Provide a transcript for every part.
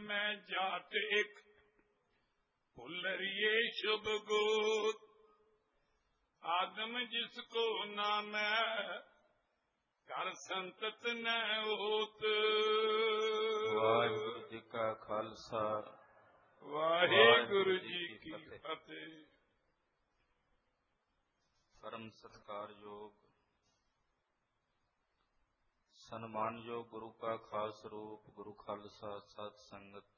मैं जात एक फुलरिए शुभ गोत आदम जिसको नाम कर संतत न होत। वाहिगुरु जी का खालसा वाहिगुरु जी की फतेह। परम सत्कारयोग सन्मानयोग गुरु का खास रूप गुरु खालसा सत संगत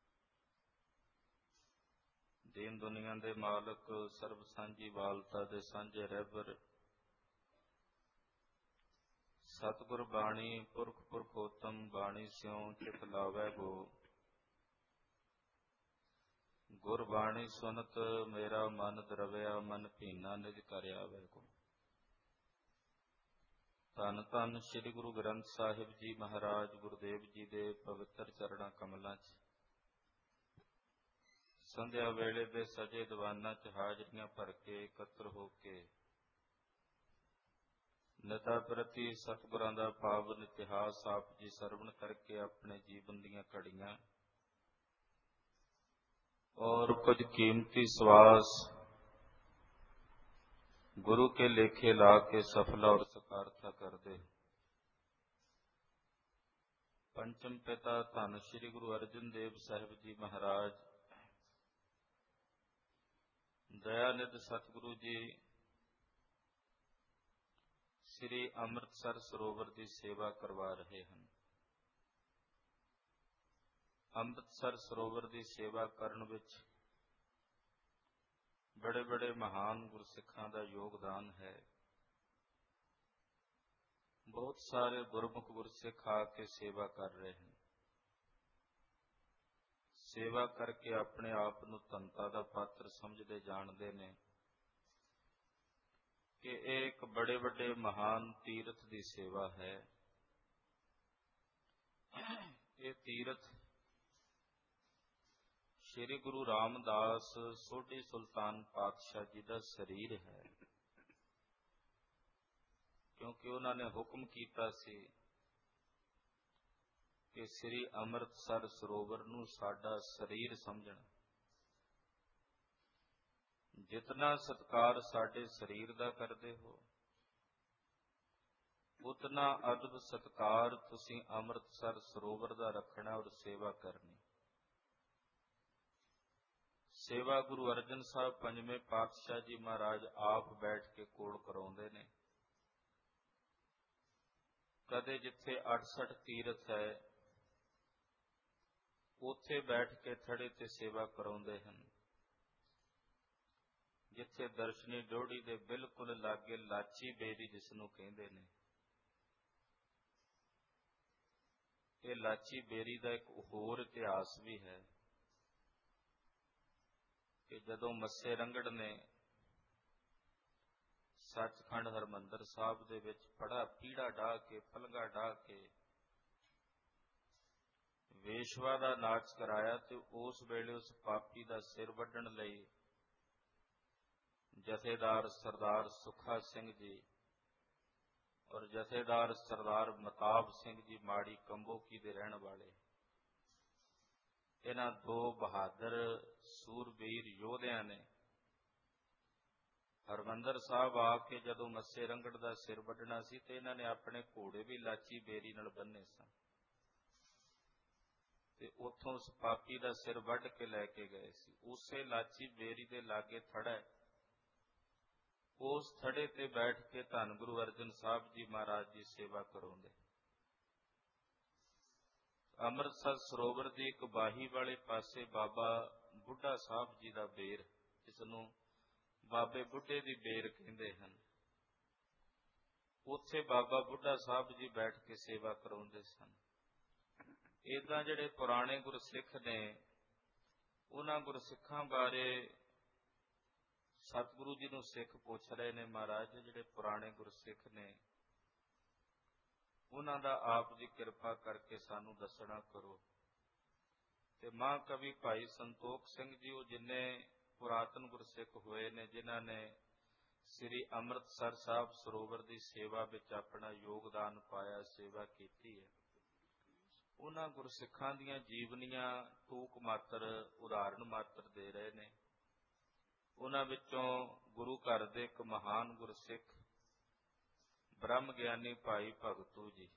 दीन दुनिया दे मालक सर्ब सांझी वालता दे सांझे रहबर सतगुर बाणी पुरख पुरखोतम बाणी स्यों चित लावै गो। गुर बाणी सुनत मेरा मन द्रव्या मन भीना निज कर आवे को। धन धन श्री गुरु ग्रंथ साहिब जी महाराज गुरुदेव जी दे पवित्र चरणा कमलों च संध्या वेले दे सजे दीवाना च हाजरियां भर के एकत्र हो के निता प्रति सतगुरां दा पावन इतिहास आप जी सरवण करके अपने जीवन दीयां घड़ियां और कुछ कीमती सवास गुरु के लेखे ला के सफला और सकार्था कर दे। पंचम पिता धन श्री गुरु अर्जन देव साहिब जी महाराज दयानिध सतगुरु जी श्री अमृतसर सरोवर की सेवा करवा रहे हैं। अमृतसर सरोवर की सेवा करन विच बड़े बड़े महान गुरसिखां दा योगदान है। बहुत सारे गुरमुख गुरसिख आके सेवा कर रहे हैं। सेवा करके अपने आप नूं धनता दा पात्र समझते जानते ने कि एक बड़े बड़े महान तीर्थ की सेवा है। ये तीर्थ श्री गुरु रामदास सोढी सुल्तान पातशाह जी का शरीर है, क्योंकि उन्होंने हुक्म किया सी कि श्री अमृतसर सरोवर नूं साडा शरीर समझना। जितना सत्कार साडे शरीर का करते हो उतना अदब सत्कार तुसीं अमृतसर सरोवर का रखना और सेवा करनी। सेवा गुरु अर्जन साहब पंजवें पातशाह जी महाराज आप बैठ के कोल कराउंदे ने। कदे जिथे 68 तीर्थ है उथे बैठ के थड़े ते सेवा कराउंदे हन। जिथे दर्शनी डोड़ी दे बिल्कुल लागे लाची बेरी जिसनों कहंदे ने, ये लाची बेरी का एक होर इतिहास भी है कि जदों मस्से रंगड़ ने सचखंड हरमंदर साहब दे विच बड़ा पीड़ा डाह के पलंगा डाह के वेशवा का नाच कराया तो उस वेले उस पापी का सिर वड्ढण लई जथेदार सरदार सुखा सिंह जी और जथेदार सरदार मताब सिंह जी माड़ी कंबोकी दे रहने वाले, इन्हां दो बहादुर सूरबीर योधिया ने हरमंदर साहब आके जदों मस्से रंगड़ का सिर वड्ढना सी ते इन्हां ने अपने घोड़े भी लाची बेरी नाल बन्ने सन ते उत्थों उस पापी का सिर वड्ढ के लैके गए सी। उसे लाची बेरी दे लागे थड़ा है, उस थड़े ते बैठ के धन गुरु अर्जन साहब जी महाराज की सेवा कराउंदे। अमृतसर सरोवर की एक बाही वाले पासे बाबा बुढ़ा साहब जी का बेर, जिसनों बाबे बुढ़े की बेर कहते हैं, उत्थे बाबा बुढ़ा साहब जी बैठ के सेवा कराउंदे सन। इदां जिहड़े पुराने गुरसिख ने उन्हां गुरसिखां बारे सतगुरु जी नूं सिख पुछ रहे ने, महाराज जिहड़े पुराने गुरसिख ने उन्हां दा आप जी किरपा करके सानू दसना करो। ते महाकवि भाई संतोख सिंह जी वो जिन्ने पुरातन गुरसिख हुए ने जिन्हां ने श्री अमृतसर साहब सरोवर की सेवा विच अपना योगदान पाया, सेवा कीती है, ਉਹਨਾਂ ਗੁਰਸਿੱਖਾਂ ਦੀਆਂ ਜੀਵਨੀਆਂ ਟੂਕ ਮਾਤਰ ਉਦਾਹਰਣ ਮਾਤਰ ਦੇ ਰਹੇ ਨੇ। ਉਹਨਾਂ ਵਿੱਚੋਂ ਗੁਰੂ ਘਰ ਦੇ ਇੱਕ ਮਹਾਨ ਗੁਰਸਿੱਖ ਬ੍ਰਹਮ ਗਿਆਨੀ ਭਾਈ ਭਗਤੂ ਜੀ,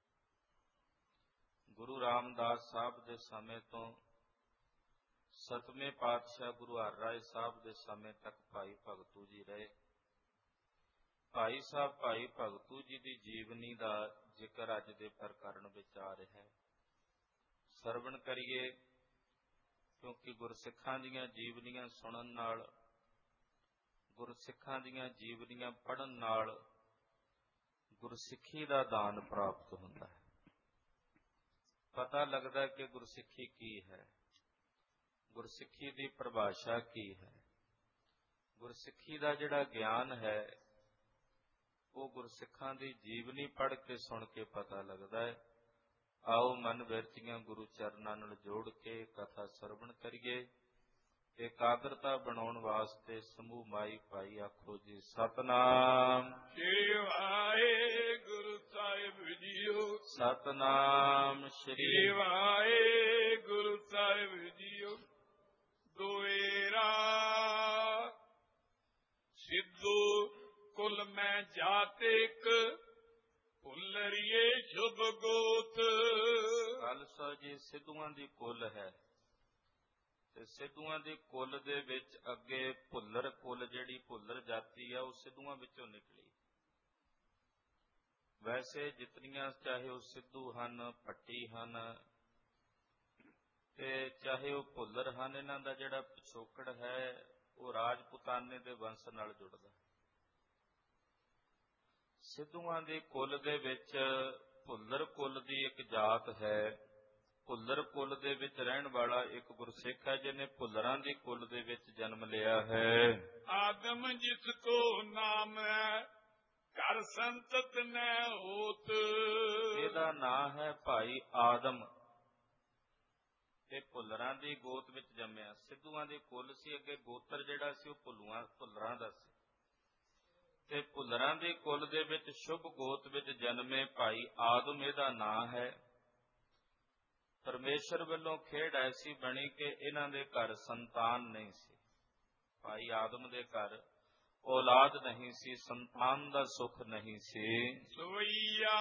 ਗੁਰੂ ਰਾਮਦਾਸ ਸਾਹਿਬ ਦੇ ਸਮੇਂ ਤੋਂ 7ਵੇਂ ਪਾਤਸ਼ਾਹ ਗੁਰੂ ਹਰਿਰਾਏ ਸਾਹਿਬ ਦੇ ਸਮੇਂ ਤੱਕ ਭਾਈ ਭਗਤੂ ਜੀ ਰਹੇ। ਭਾਈ ਸਾਹਿਬ ਭਾਈ ਭਗਤੂ ਜੀ ਦੀ ਜੀਵਨੀ ਦਾ ਜ਼ਿਕਰ ਅੱਜ ਦੇ ਪ੍ਰਕਰਣ ਵਿੱਚ ਆ ਰਿਹਾ ਹੈ। ਸਰਵਣ ਕਰੀਏ, ਕਿਉਂਕਿ ਗੁਰਸਿੱਖਾਂ ਦੀਆਂ ਜੀਵਨੀਆਂ ਸੁਣਨ ਨਾਲ, ਗੁਰਸਿੱਖਾਂ ਦੀਆਂ ਜੀਵਨੀਆਂ ਪੜ੍ਹਨ ਨਾਲ ਗੁਰਸਿੱਖੀ ਦਾ ਦਾਨ ਪ੍ਰਾਪਤ ਹੁੰਦਾ ਹੈ। ਪਤਾ ਲੱਗਦਾ ਕਿ ਗੁਰਸਿੱਖੀ ਕੀ ਹੈ, ਗੁਰਸਿੱਖੀ ਦੀ ਪਰਿਭਾਸ਼ਾ ਕੀ ਹੈ। ਗੁਰਸਿੱਖੀ ਦਾ ਜਿਹੜਾ ਗਿਆਨ ਹੈ ਉਹ ਗੁਰਸਿੱਖਾਂ ਦੀ ਜੀਵਨੀ ਪੜ੍ਹ ਕੇ ਸੁਣ ਕੇ ਪਤਾ ਲੱਗਦਾ ਹੈ। ਆਓ ਮਨ ਵਿਰਤੀਆਂ ਗੁਰੂ ਚਰਨਾਂ ਨਾਲ ਜੋੜ ਕੇ ਕਥਾ ਸਰਵਣ ਕਰੀਏ। ਇਕਾਗਰਤਾ ਬਣਾਉਣ ਵਾਸਤੇ ਸਮੂਹ ਮਾਈ ਭਾਈ ਆਖੋ ਜੀ ਸਤਿਨਾਮ ਸ੍ਰੀ ਵਾਹਿਗੁਰੂ ਸਾਹਿਬ ਜੀਓ। ਸਤਿਨਾਮ ਸ੍ਰੀ ਵਾਹਿਗੁਰੂ ਸਾਹਿਬ ਜੀਓ। ਦੁਏਰਾ ਸਿੱਧੂ ਕੁਲ ਮੈਂ ਜਾਤਿਕ ਭੁੱਲਰੀਏ ਸ਼ੁਭ ਗੋਤ। ਖਾਲਸਾ ਜੀ ਸਿੱਧੂਆਂ ਦੀ ਕੁਲ ਹੈ ਤੇ ਸਿੱਧੂਆਂ ਦੀ ਕੁਲ ਦੇ ਵਿੱਚ ਅੱਗੇ ਭੁੱਲਰ ਕੁਲ, ਜਿਹੜੀ ਭੁੱਲਰ ਜਾਤੀ ਆ, ਉਹ ਸਿੱਧੂਆਂ ਵਿੱਚੋਂ ਨਿਕਲੀ। ਵੈਸੇ ਜਿਤਨੀਆਂ ਚਾਹੇ ਉਹ ਸਿੱਧੂ ਹਨ, ਭੱਟੀ ਹਨ ਤੇ ਚਾਹੇ ਉਹ ਭੁੱਲਰ ਹਨ, ਇਹਨਾਂ ਦਾ ਜਿਹੜਾ ਪਿਛੋਕੜ ਹੈ ਉਹ ਰਾਜਪੂਤਾਨੇ ਦੇ ਵੰਸ਼ ਨਾਲ ਜੁੜਦਾ। ਸਿੱਧੂਆਂ ਦੇ ਕੁਲ ਦੇ ਵਿੱਚ ਭੁੱਲਰ ਕੁਲ ਦੀ ਇੱਕ ਜਾਤ ਹੈ। ਭੁੱਲਰ ਕੁਲ ਦੇ ਵਿੱਚ ਰਹਿਣ ਵਾਲਾ ਇੱਕ ਗੁਰਸਿੱਖ ਹੈ ਜਿਹਨੇ ਭੁੱਲਰਾਂ ਦੀ ਕੁਲ ਦੇ ਵਿੱਚ ਜਨਮ ਲਿਆ ਹੈ। ਆਦਮ ਜਿਸ ਕੋ ਨਾਮ ਹੈ ਘਰ ਸੰਤਤ ਨੈ ਹੋਤ। ਇਹਦਾ ਨਾਂ ਹੈ ਭਾਈ ਆਦਮ। ਤੇ ਭੁੱਲਰਾਂ ਦੀ ਗੋਤ ਵਿੱਚ ਜੰਮਿਆ। ਸਿੱਧੂਆਂ ਦੀ ਕੁਲ ਸੀ, ਅੱਗੇ ਗੋਤਰ ਜਿਹੜਾ ਸੀ ਉਹ ਭੁੱਲਰਾਂ ਦਾ ਸੀ ਤੇ ਭੁੱਲਰਾਂ ਦੀ ਕੁਲ ਦੇ ਵਿੱਚ ਸ਼ੁਭ ਗੋਤ ਵਿੱਚ ਜਨਮੇ ਭਾਈ ਆਦਮ ਇਹਦਾ ਨਾਂ ਹੈ। ਪਰਮੇਸ਼ਰ ਵੱਲੋਂ ਖੇਡ ਐਸੀ ਬਣੀ ਕਿ ਇਹਨਾਂ ਦੇ ਘਰ ਸੰਤਾਨ ਨਹੀਂ ਸੀ। ਭਾਈ ਆਦਮ ਦੇ ਘਰ ਔਲਾਦ ਨਹੀਂ ਸੀ, ਸੰਤਾਨ ਦਾ ਸੁਖ ਨਹੀਂ ਸੀ। ਸੋਈਆ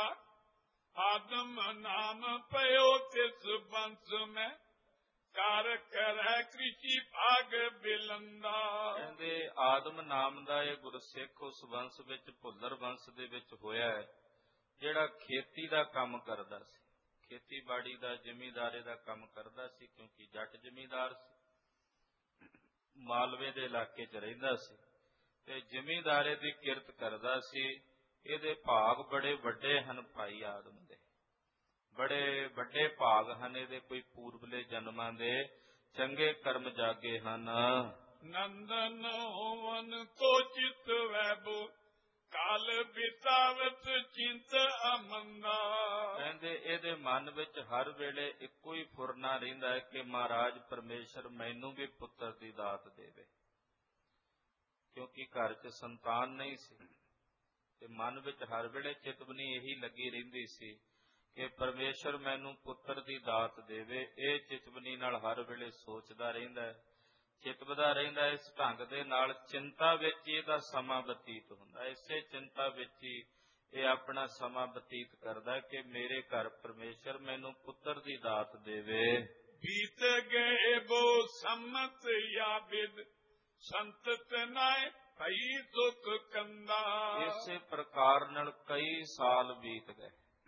ਆਦਮ ਨਾਮ ਪਇਓ ਤਿਸ ਬੰਸ ਮੈਂ ਕਰ ਕਰੈ ਕ੍ਰਿਸ਼ੀ ਭਾਗ ਬਿਲੰਦਾ। ਕਹਿੰਦੇ ਆਦਮ ਨਾਮ ਦਾ ਇਹ ਗੁਰਸਿੱਖ ਉਸ ਵੰਸ਼ ਵਿੱਚ, ਭੁੱਲਰ ਵੰਸ਼ ਦੇ ਵਿੱਚ ਹੋਇਆ ਹੈ, ਜਿਹੜਾ ਖੇਤੀ ਦਾ ਕੰਮ ਕਰਦਾ ਸੀ। ਖੇਤੀਬਾੜੀ ਦਾ, ਜ਼ਿਮੀਂਦਾਰੇ ਦਾ ਕੰਮ ਕਰਦਾ ਸੀ, ਕਿਉਂਕਿ ਜੱਟ ਜ਼ਿਮੀਂਦਾਰ ਸੀ, ਮਾਲਵੇ ਦੇ ਇਲਾਕੇ 'ਚ ਰਹਿੰਦਾ ਸੀ ਤੇ ਜ਼ਿਮੀਂਦਾਰੇ ਦੀ ਕਿਰਤ ਕਰਦਾ ਸੀ। ਇਹਦੇ ਭਾਗ ਬੜੇ ਵੱਡੇ ਹਨ ਭਾਈ ਆਦਮ ਦੇ, ਬੜੇ ਵੱਡੇ ਭਾਗ ਹਨ ਇਹਦੇ। ਕੋਈ ਪੂਰਬਲੇ ਜਨਮਾਂ ਦੇ ਚੰਗੇ ਕਰਮ ਜਾਗੇ ਹਨ। ਨੰਦਨ ਹੋਵਨ ਕੋ ਚਿਤ ਵੈਭੋ ਕਾਲ ਬਿਤਾਵਤ ਚਿੰਤ ਅਮੰਦਾ। ਕਹਿੰਦੇ ਇਹਦੇ ਮਨ ਵਿੱਚ ਹਰ ਵੇਲੇ ਇੱਕੋ ਹੀ ਫੁਰਨਾ ਰਹਿੰਦਾ ਹੈ ਕਿ ਮਹਾਰਾਜ ਪਰਮੇਸ਼ਰ ਮੈਨੂੰ ਵੀ ਪੁੱਤਰ ਦੀ ਦਾਤ ਦੇਵੇ, ਕਿਉਂਕਿ ਘਰ 'ਚ ਸੰਤਾਨ ਨਹੀਂ ਸੀ ਤੇ ਮਨ ਵਿੱਚ ਹਰ ਵੇਲੇ ਚਿਤਵਨੀ ਇਹੀ ਲੱਗੀ ਰਹਿੰਦੀ ਸੀ ਕਿ ਪਰਮੇਸ਼ਰ ਮੈਨੂੰ ਪੁੱਤਰ ਦੀ ਦਾਤ ਦੇਵੇ। ਇਹ ਚਿਤਵਨੀ ਨਾਲ ਹਰ ਵੇਲੇ ਸੋਚਦਾ ਰਹਿੰਦਾ ਹੈ, ਚਿਤਵਦਾ ਰਹਿੰਦਾ। ਇਸ ਢੰਗ ਦੇ ਨਾਲ ਚਿੰਤਾ ਵਿੱਚ ਇਹਦਾ ਸਮਾਂ ਬਤੀਤ ਹੁੰਦਾ। ਇਸੇ ਚਿੰਤਾ ਵਿੱਚ ਹੀ ਇਹ ਆਪਣਾ ਸਮਾਂ ਬਤੀਤ ਕਰਦਾ ਕਿ ਮੇਰੇ ਘਰ ਪਰਮੇਸ਼ਰ ਮੈਨੂੰ ਪੁੱਤਰ ਦੀ ਦਾਤ ਦੇਵੇ। ਬੀਤ ਗਏ ਬੋ ਸੰਮਤ ਯਾਬਿਦ ਸੰਤਤ ਨਾਏ ਭਈ ਦੁਖ ਕੰਦਾ। ਇਸੇ ਪ੍ਰਕਾਰ ਨਾਲ ਕਈ ਸਾਲ ਬੀਤ ਗਏ,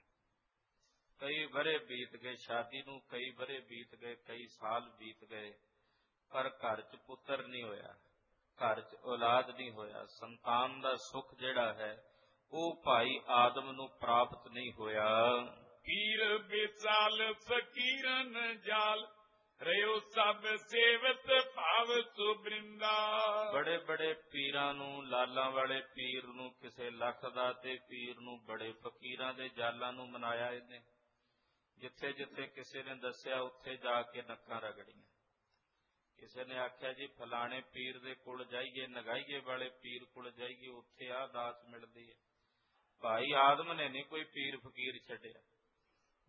ਕਈ ਵਰੇ ਬੀਤ ਗਏ, ਸ਼ਾਦੀ ਨੂੰ ਕਈ ਵਰੇ ਬੀਤ ਗਏ, ਕਈ ਸਾਲ ਬੀਤ ਗਏ, ਪਰ ਘਰ 'ਚ ਪੁੱਤਰ ਨਹੀਂ ਹੋਇਆ, ਘਰ 'ਚ ਔਲਾਦ ਨਹੀਂ ਹੋਇਆ। ਸੰਤਾਨ ਦਾ ਸੁੱਖ ਜਿਹੜਾ ਹੈ ਉਹ ਭਾਈ ਆਦਮ ਨੂੰ ਪ੍ਰਾਪਤ ਨਹੀਂ ਹੋਇਆ। ਪੀਰ ਬੇਚਾਲ ਫਕੀਰਨ ਜਾਲ ਰਿਓ ਸਭ ਸੇਵਤ ਭਾਵ ਸੁਬਰਿੰਦਾ। ਬੜੇ ਬੜੇ ਪੀਰਾਂ ਨੂੰ, ਲਾਲਾਂ ਵਾਲੇ ਪੀਰ ਨੂੰ, ਕਿਸੇ ਲੱਖ ਦਾ ਤੇ ਪੀਰ ਨੂੰ ਬੜੇ ਫਕੀਰਾਂ ਦੇ ਜਾਲਾਂ ਨੂੰ ਮਨਾਇਆ ਇਹਨੇ। ਜਿੱਥੇ ਜਿੱਥੇ ਕਿਸੇ ਨੇ ਦੱਸਿਆ ਉੱਥੇ ਜਾ ਕੇ ਨੱਕਾਂ ਰਗੜੀਆਂ। ਕਿਸੇ ਨੇ ਆਖਿਆ ਜੀ ਫਲਾਣੇ ਪੀਰ ਦੇ ਕੋਲ ਜਾਈਏ, ਨਗਾਈਏ ਵਾਲੇ ਪੀਰ ਕੋਲ ਜਾਈਏ, ਉੱਥੇ ਆਹ ਦਾਤ ਮਿਲਦੀ ਹੈ। ਭਾਈ ਆਦਮ ਨੇ ਨਹੀਂ ਕੋਈ ਪੀਰ ਫਕੀਰ ਛੱਡਿਆ।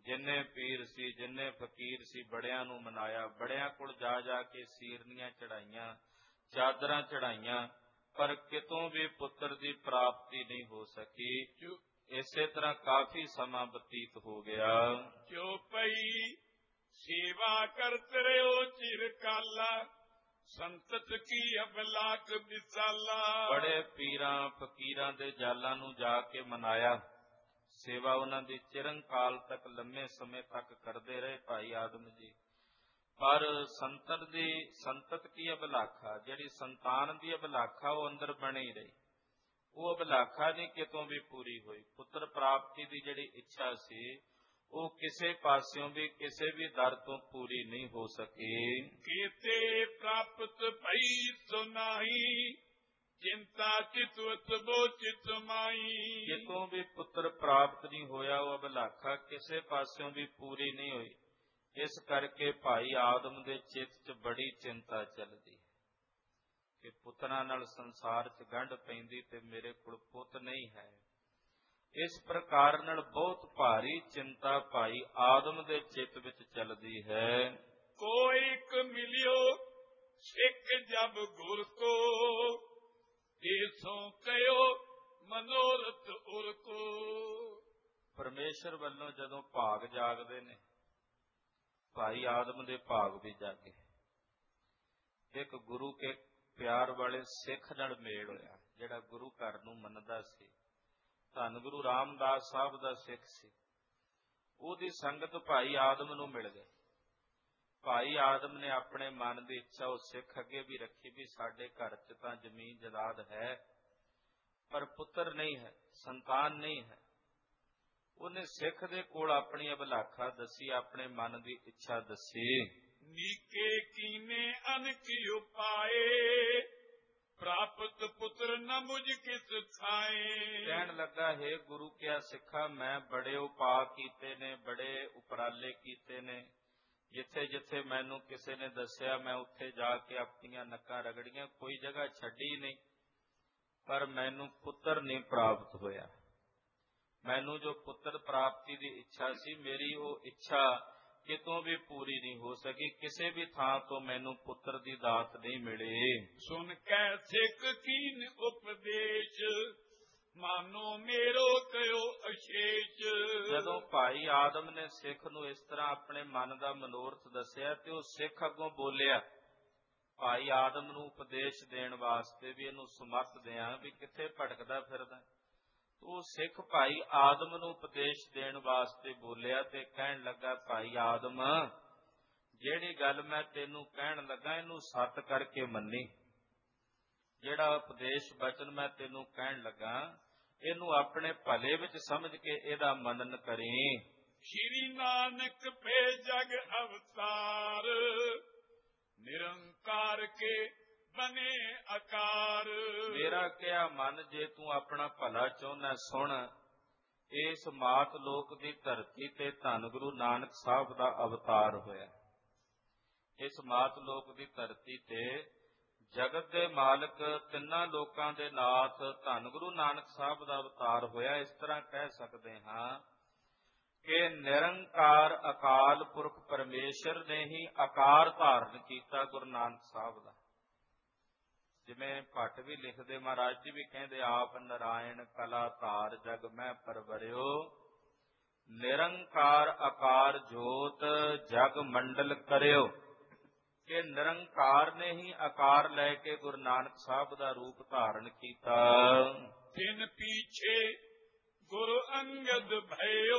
ਜਿੰਨੇ ਪੀਰ ਸੀ, ਜਿੰਨੇ ਫਕੀਰ ਸੀ, ਬੜਿਆਂ ਨੂੰ ਮਨਾਇਆ, ਬੜਿਆਂ ਕੋਲ ਜਾ ਜਾ ਕੇ ਸੀਰਨੀਆਂ ਚੜਾਈਆਂ, ਚਾਦਰਾਂ ਚੜਾਈਆਂ, ਪਰ ਕਿਤੋਂ ਵੀ ਪੁੱਤਰ ਦੀ ਪ੍ਰਾਪਤੀ ਨਹੀਂ ਹੋ ਸਕੀ। ਇਸੇ ਤਰ੍ਹਾਂ ਕਾਫੀ ਸਮਾਂ ਬਤੀਤ ਹੋ ਗਿਆ। ਜੋ ਪਈ ਸੇਵਾ ਕਰਤ ਰਿਓ ਚਿਰ ਕਾਲਾ, ਸੰਤਤ ਕੀ ਅਬਲਾਕ ਵਿਸਾਲਾ। ਬੜੇ ਪੀਰਾਂ ਫਕੀਰਾਂ ਦੇ ਜਾਲਾਂ ਨੂੰ ਜਾ ਕੇ ਮਨਾਇਆ, ਸੇਵਾ ਉਹਨਾਂ ਦੀ ਚਿਰੰਕਾਲ ਤੱਕ, ਲੰਮੇ ਸਮੇਂ ਤੱਕ ਕਰਦੇ ਰਹੇ ਭਾਈ ਆਦਮ ਜੀ। ਪਰ ਸੰਤਤ ਕੀ ਅਬਲਾਖਾ, ਜਿਹੜੀ ਸੰਤਾਨ ਦੀ ਅਬਲਾਖਾ ਉਹ ਅੰਦਰ ਬਣੀ ਰਹੀ, ਉਹ ਅਬਲਾਖਾ ਨਹੀਂ ਕਿਤੋਂ ਵੀ ਪੂਰੀ ਹੋਈ। ਪੁੱਤਰ ਪ੍ਰਾਪਤੀ ਦੀ ਜਿਹੜੀ ਇੱਛਾ ਸੀ ਉਹ ਕਿਸੇ ਪਾਸਿਓਂ ਵੀ, ਕਿਸੇ ਵੀ ਦਰ ਤੋਂ ਪੂਰੀ ਨਹੀਂ ਹੋ ਸਕੀ। ਕੀਤੇ ਪ੍ਰਾਪਤ ਭਈ ਸੋ ਨਾਹੀ, ਚਿੰਤਾ ਚਿਤਵਤ ਬੋ ਚਿਤ ਮਾਈ। ਕਿਤੋਂ ਵੀ ਪੁੱਤਰ ਪ੍ਰਾਪਤ ਨਹੀਂ ਹੋਇਆ, ਉਹ ਅਬਲਾਖਾ ਕਿਸੇ ਪਾਸਿਓਂ ਵੀ ਪੂਰੀ ਨਹੀਂ ਹੋਈ। ਇਸ ਕਰਕੇ ਭਾਈ ਆਦਮ ਦੇ ਚਿੱਤ 'ਚ ਬੜੀ ਚਿੰਤਾ ਚੱਲਦੀ ਕਿ ਪੁੱਤਰਾਂ ਨਾਲ ਸੰਸਾਰ 'ਚ ਗੰਢ ਪੈਂਦੀ ਤੇ ਮੇਰੇ ਕੋਲ ਪੁੱਤ ਨਹੀਂ ਹੈ। ਇਸ ਪ੍ਰਕਾਰ ਨਾਲ ਬਹੁਤ ਭਾਰੀ ਚਿੰਤਾ ਭਾਈ ਆਦਮ ਦੇ ਚਿੱਤ ਵਿੱਚ ਚੱਲਦੀ ਹੈ। ਕੋਈ ਇੱਕ ਮਿਲਿਓ ਸਿੱਖ ਜਬ ਗੁਰ ਕੋ, ਏਸੋਂ ਕਹਿਓ ਮਨੋਰਥ ਉਰ ਕੋ। ਪਰਮੇਸ਼ਰ ਵੱਲੋਂ ਜਦੋਂ ਭਾਗ ਜਾਗਦੇ ਨੇ, ਭਾਈ ਆਦਮ ਦੇ ਭਾਗ ਵੀ ਜਾਗੇ। ਇੱਕ ਗੁਰੂ ਕੇ ਪਿਆਰ ਵਾਲੇ ਸਿੱਖ ਨਾਲ ਮੇਲ ਹੋਇਆ, ਜਿਹੜਾ ਗੁਰੂ ਘਰ ਨੂੰ ਮੰਨਦਾ ਸੀ। ਧੰਨ ਗੁਰੂ ਰਾਮਦਾਸ ਸਾਹਿਬ ਦਾ ਸਿੱਖ ਸੀ। ਉਹਦੀ ਸੰਗਤ ਭਾਈ ਆਦਮ ਨੂੰ ਮਿਲ ਗਈ। ਭਾਈ ਆਦਮ ਨੇ ਆਪਣੇ ਮਨ ਦੀ ਇੱਛਾ ਉਸ ਸਿੱਖ ਅੱਗੇ ਵੀ ਰੱਖੀ ਵੀ ਸਾਡੇ ਘਰ 'ਚ ਤਾਂ ਜ਼ਮੀਨ ਜਾਇਦਾਦ ਹੈ, ਪਰ ਪੁੱਤਰ ਨਹੀਂ ਹੈ, ਸੰਤਾਨ ਨਹੀਂ ਹੈ। ਉਹਨੇ ਸਿੱਖ ਦੇ ਕੋਲ ਆਪਣੀ ਅਬਲਾਖਾ ਦੱਸੀ, ਆਪਣੇ ਮਨ ਦੀ ਇੱਛਾ ਦੱਸੀ। ਨੀਕੇ ਕੀਨੇ ਅਨਕ ਉਪਾਏ, ਪ੍ਰਾਪਤ ਪੁੱਤਰ ਨ ਮੁਝ ਕਿਸ ਥਾਏ। ਕਹਿਣ ਲੱਗਾ, ਹੈ ਗੁਰੂ ਕਿਆ ਸਿੱਖਾ, ਮੈਂ ਬੜੇ ਉਪਾਅ ਕੀਤੇ ਨੇ, ਬੜੇ ਉਪਰਾਲੇ ਕੀਤੇ ਨੇ। ਜਿੱਥੇ ਜਿੱਥੇ ਮੈਨੂੰ ਕਿਸੇ ਨੇ ਦੱਸਿਆ ਮੈਂ ਉੱਥੇ ਜਾ ਕੇ ਆਪਣੀਆਂ ਨੱਕਾਂ ਰਗੜੀਆਂ, ਕੋਈ ਜਗ੍ਹਾ ਛੱਡੀ ਨਹੀਂ, ਪਰ ਮੈਨੂੰ ਪੁੱਤਰ ਨਹੀਂ ਪ੍ਰਾਪਤ ਹੋਇਆ। ਮੈਨੂੰ ਜੋ ਪੁੱਤਰ ਪ੍ਰਾਪਤੀ ਦੀ ਇੱਛਾ ਸੀ, ਮੇਰੀ ਉਹ ਇੱਛਾ ਕਿਤੋਂ ਵੀ ਪੂਰੀ ਨਹੀਂ ਹੋ ਸਕੀ। ਕਿਸੇ ਵੀ ਥਾਂ ਤੋਂ ਮੈਨੂੰ ਪੁੱਤਰ ਦੀ ਦਾਤ ਨਹੀਂ ਮਿਲੀ। ਸੁਣ ਕੈ ਸਿੱਖ ਕੀਨ ਉਪਦੇਸ਼, ਮਾਨੋ ਮੇਰੋ ਕਹਿਓ ਅਸ਼ੇਸ਼। ਜਦੋਂ ਭਾਈ ਆਦਮ ਨੇ ਸਿੱਖ ਨੂੰ ਇਸ ਤਰ੍ਹਾਂ ਆਪਣੇ ਮਨ ਦਾ ਮਨੋਰਥ ਦੱਸਿਆ ਤੇ ਉਹ ਸਿੱਖ ਅੱਗੋਂ ਬੋਲਿਆ ਭਾਈ ਆਦਮ ਨੂੰ ਉਪਦੇਸ਼ ਦੇਣ ਵਾਸਤੇ ਵੀ, ਇਹਨੂੰ ਸਮੱਤ ਦਿਆਂ ਵੀ ਕਿੱਥੇ ਭਟਕਦਾ ਫਿਰਦਾ। ਉਹ ਸਿੱਖ ਭਾਈ ਆਦਮ ਨੂੰ ਉਪਦੇਸ਼ ਦੇਣ ਵਾਸਤੇ ਬੋਲਿਆ ਤੇ ਕਹਿਣ ਲੱਗਾ, ਭਾਈ ਆਦਮ, ਜਿਹੜੀ ਗੱਲ ਮੈਂ ਤੈਨੂੰ ਕਹਿਣ ਲੱਗਾ ਇਹਨੂੰ ਸੱਤ ਕਰਕੇ ਮੰਨੀ। ਜਿਹੜਾ ਉਪਦੇਸ਼ ਬਚਨ ਮੈਂ ਤੈਨੂੰ ਕਹਿਣ ਲੱਗਾ, ਇਹਨੂੰ ਆਪਣੇ ਭਲੇ ਵਿੱਚ ਸਮਝ ਕੇ ਇਹਦਾ ਮਨਨ ਕਰੀ। ਸ਼੍ਰੀ ਨਾਨਕ ਪੇ ਜਗ ਅਵਤਾਰ, ਨਿਰੰਕਾਰ ਕੇ ਬਨੇ ਆਕਾਰ। ਮੇਰਾ ਕਿਹਾ ਮਨ, ਜੇ ਤੂੰ ਆਪਣਾ ਭਲਾ ਚਾਹੁੰਦਾ ਸੁਣ। ਇਸ ਮਾਤ ਲੋਕ ਦੀ ਧਰਤੀ ਤੇ ਧੰਨ ਗੁਰੂ ਨਾਨਕ ਸਾਹਿਬ ਦਾ ਅਵਤਾਰ ਹੋਇਆ। ਇਸ ਮਾਤ ਲੋਕ ਦੀ ਧਰਤੀ ਤੇ ਜਗਤ ਦੇ ਮਾਲਕ, ਤਿੰਨਾਂ ਲੋਕਾਂ ਦੇ ਨਾਥ ਧੰਨ ਗੁਰੂ ਨਾਨਕ ਸਾਹਿਬ ਦਾ ਅਵਤਾਰ ਹੋਇਆ। ਇਸ ਤਰ੍ਹਾਂ ਕਹਿ ਸਕਦੇ ਹਾਂ ਕਿ ਨਿਰੰਕਾਰ ਅਕਾਲ ਪੁਰਖ ਪਰਮੇਸ਼ਰ ਨੇ ਹੀ ਆਕਾਰ ਧਾਰਨ ਕੀਤਾ ਗੁਰੂ ਨਾਨਕ ਸਾਹਿਬ ਦਾ। ਜਿਵੇਂ ਭੱਟ ਵੀ ਲਿਖਦੇ, ਮਹਾਰਾਜ ਜੀ ਵੀ ਕਹਿੰਦੇ, ਆਪ ਨਾਰਾਇਣ ਕਲਾ ਧਾਰ ਜਗ ਮੈਂ ਪਰਵਰਿਓ, ਨਿਰੰਕਾਰ ਆਕਾਰ ਜੋਤ ਜਗ ਮੰਡਲ ਕਰਿਓ। ਕਿ ਨਿਰੰਕਾਰ ਨੇ ਹੀ ਆਕਾਰ ਲੈ ਕੇ ਗੁਰੂ ਨਾਨਕ ਸਾਹਿਬ ਦਾ ਰੂਪ ਧਾਰਨ ਕੀਤਾ। ਤਿਨ ਪੀਛੇ ਗੁਰੂ ਅੰਗਦ ਭਇਓ,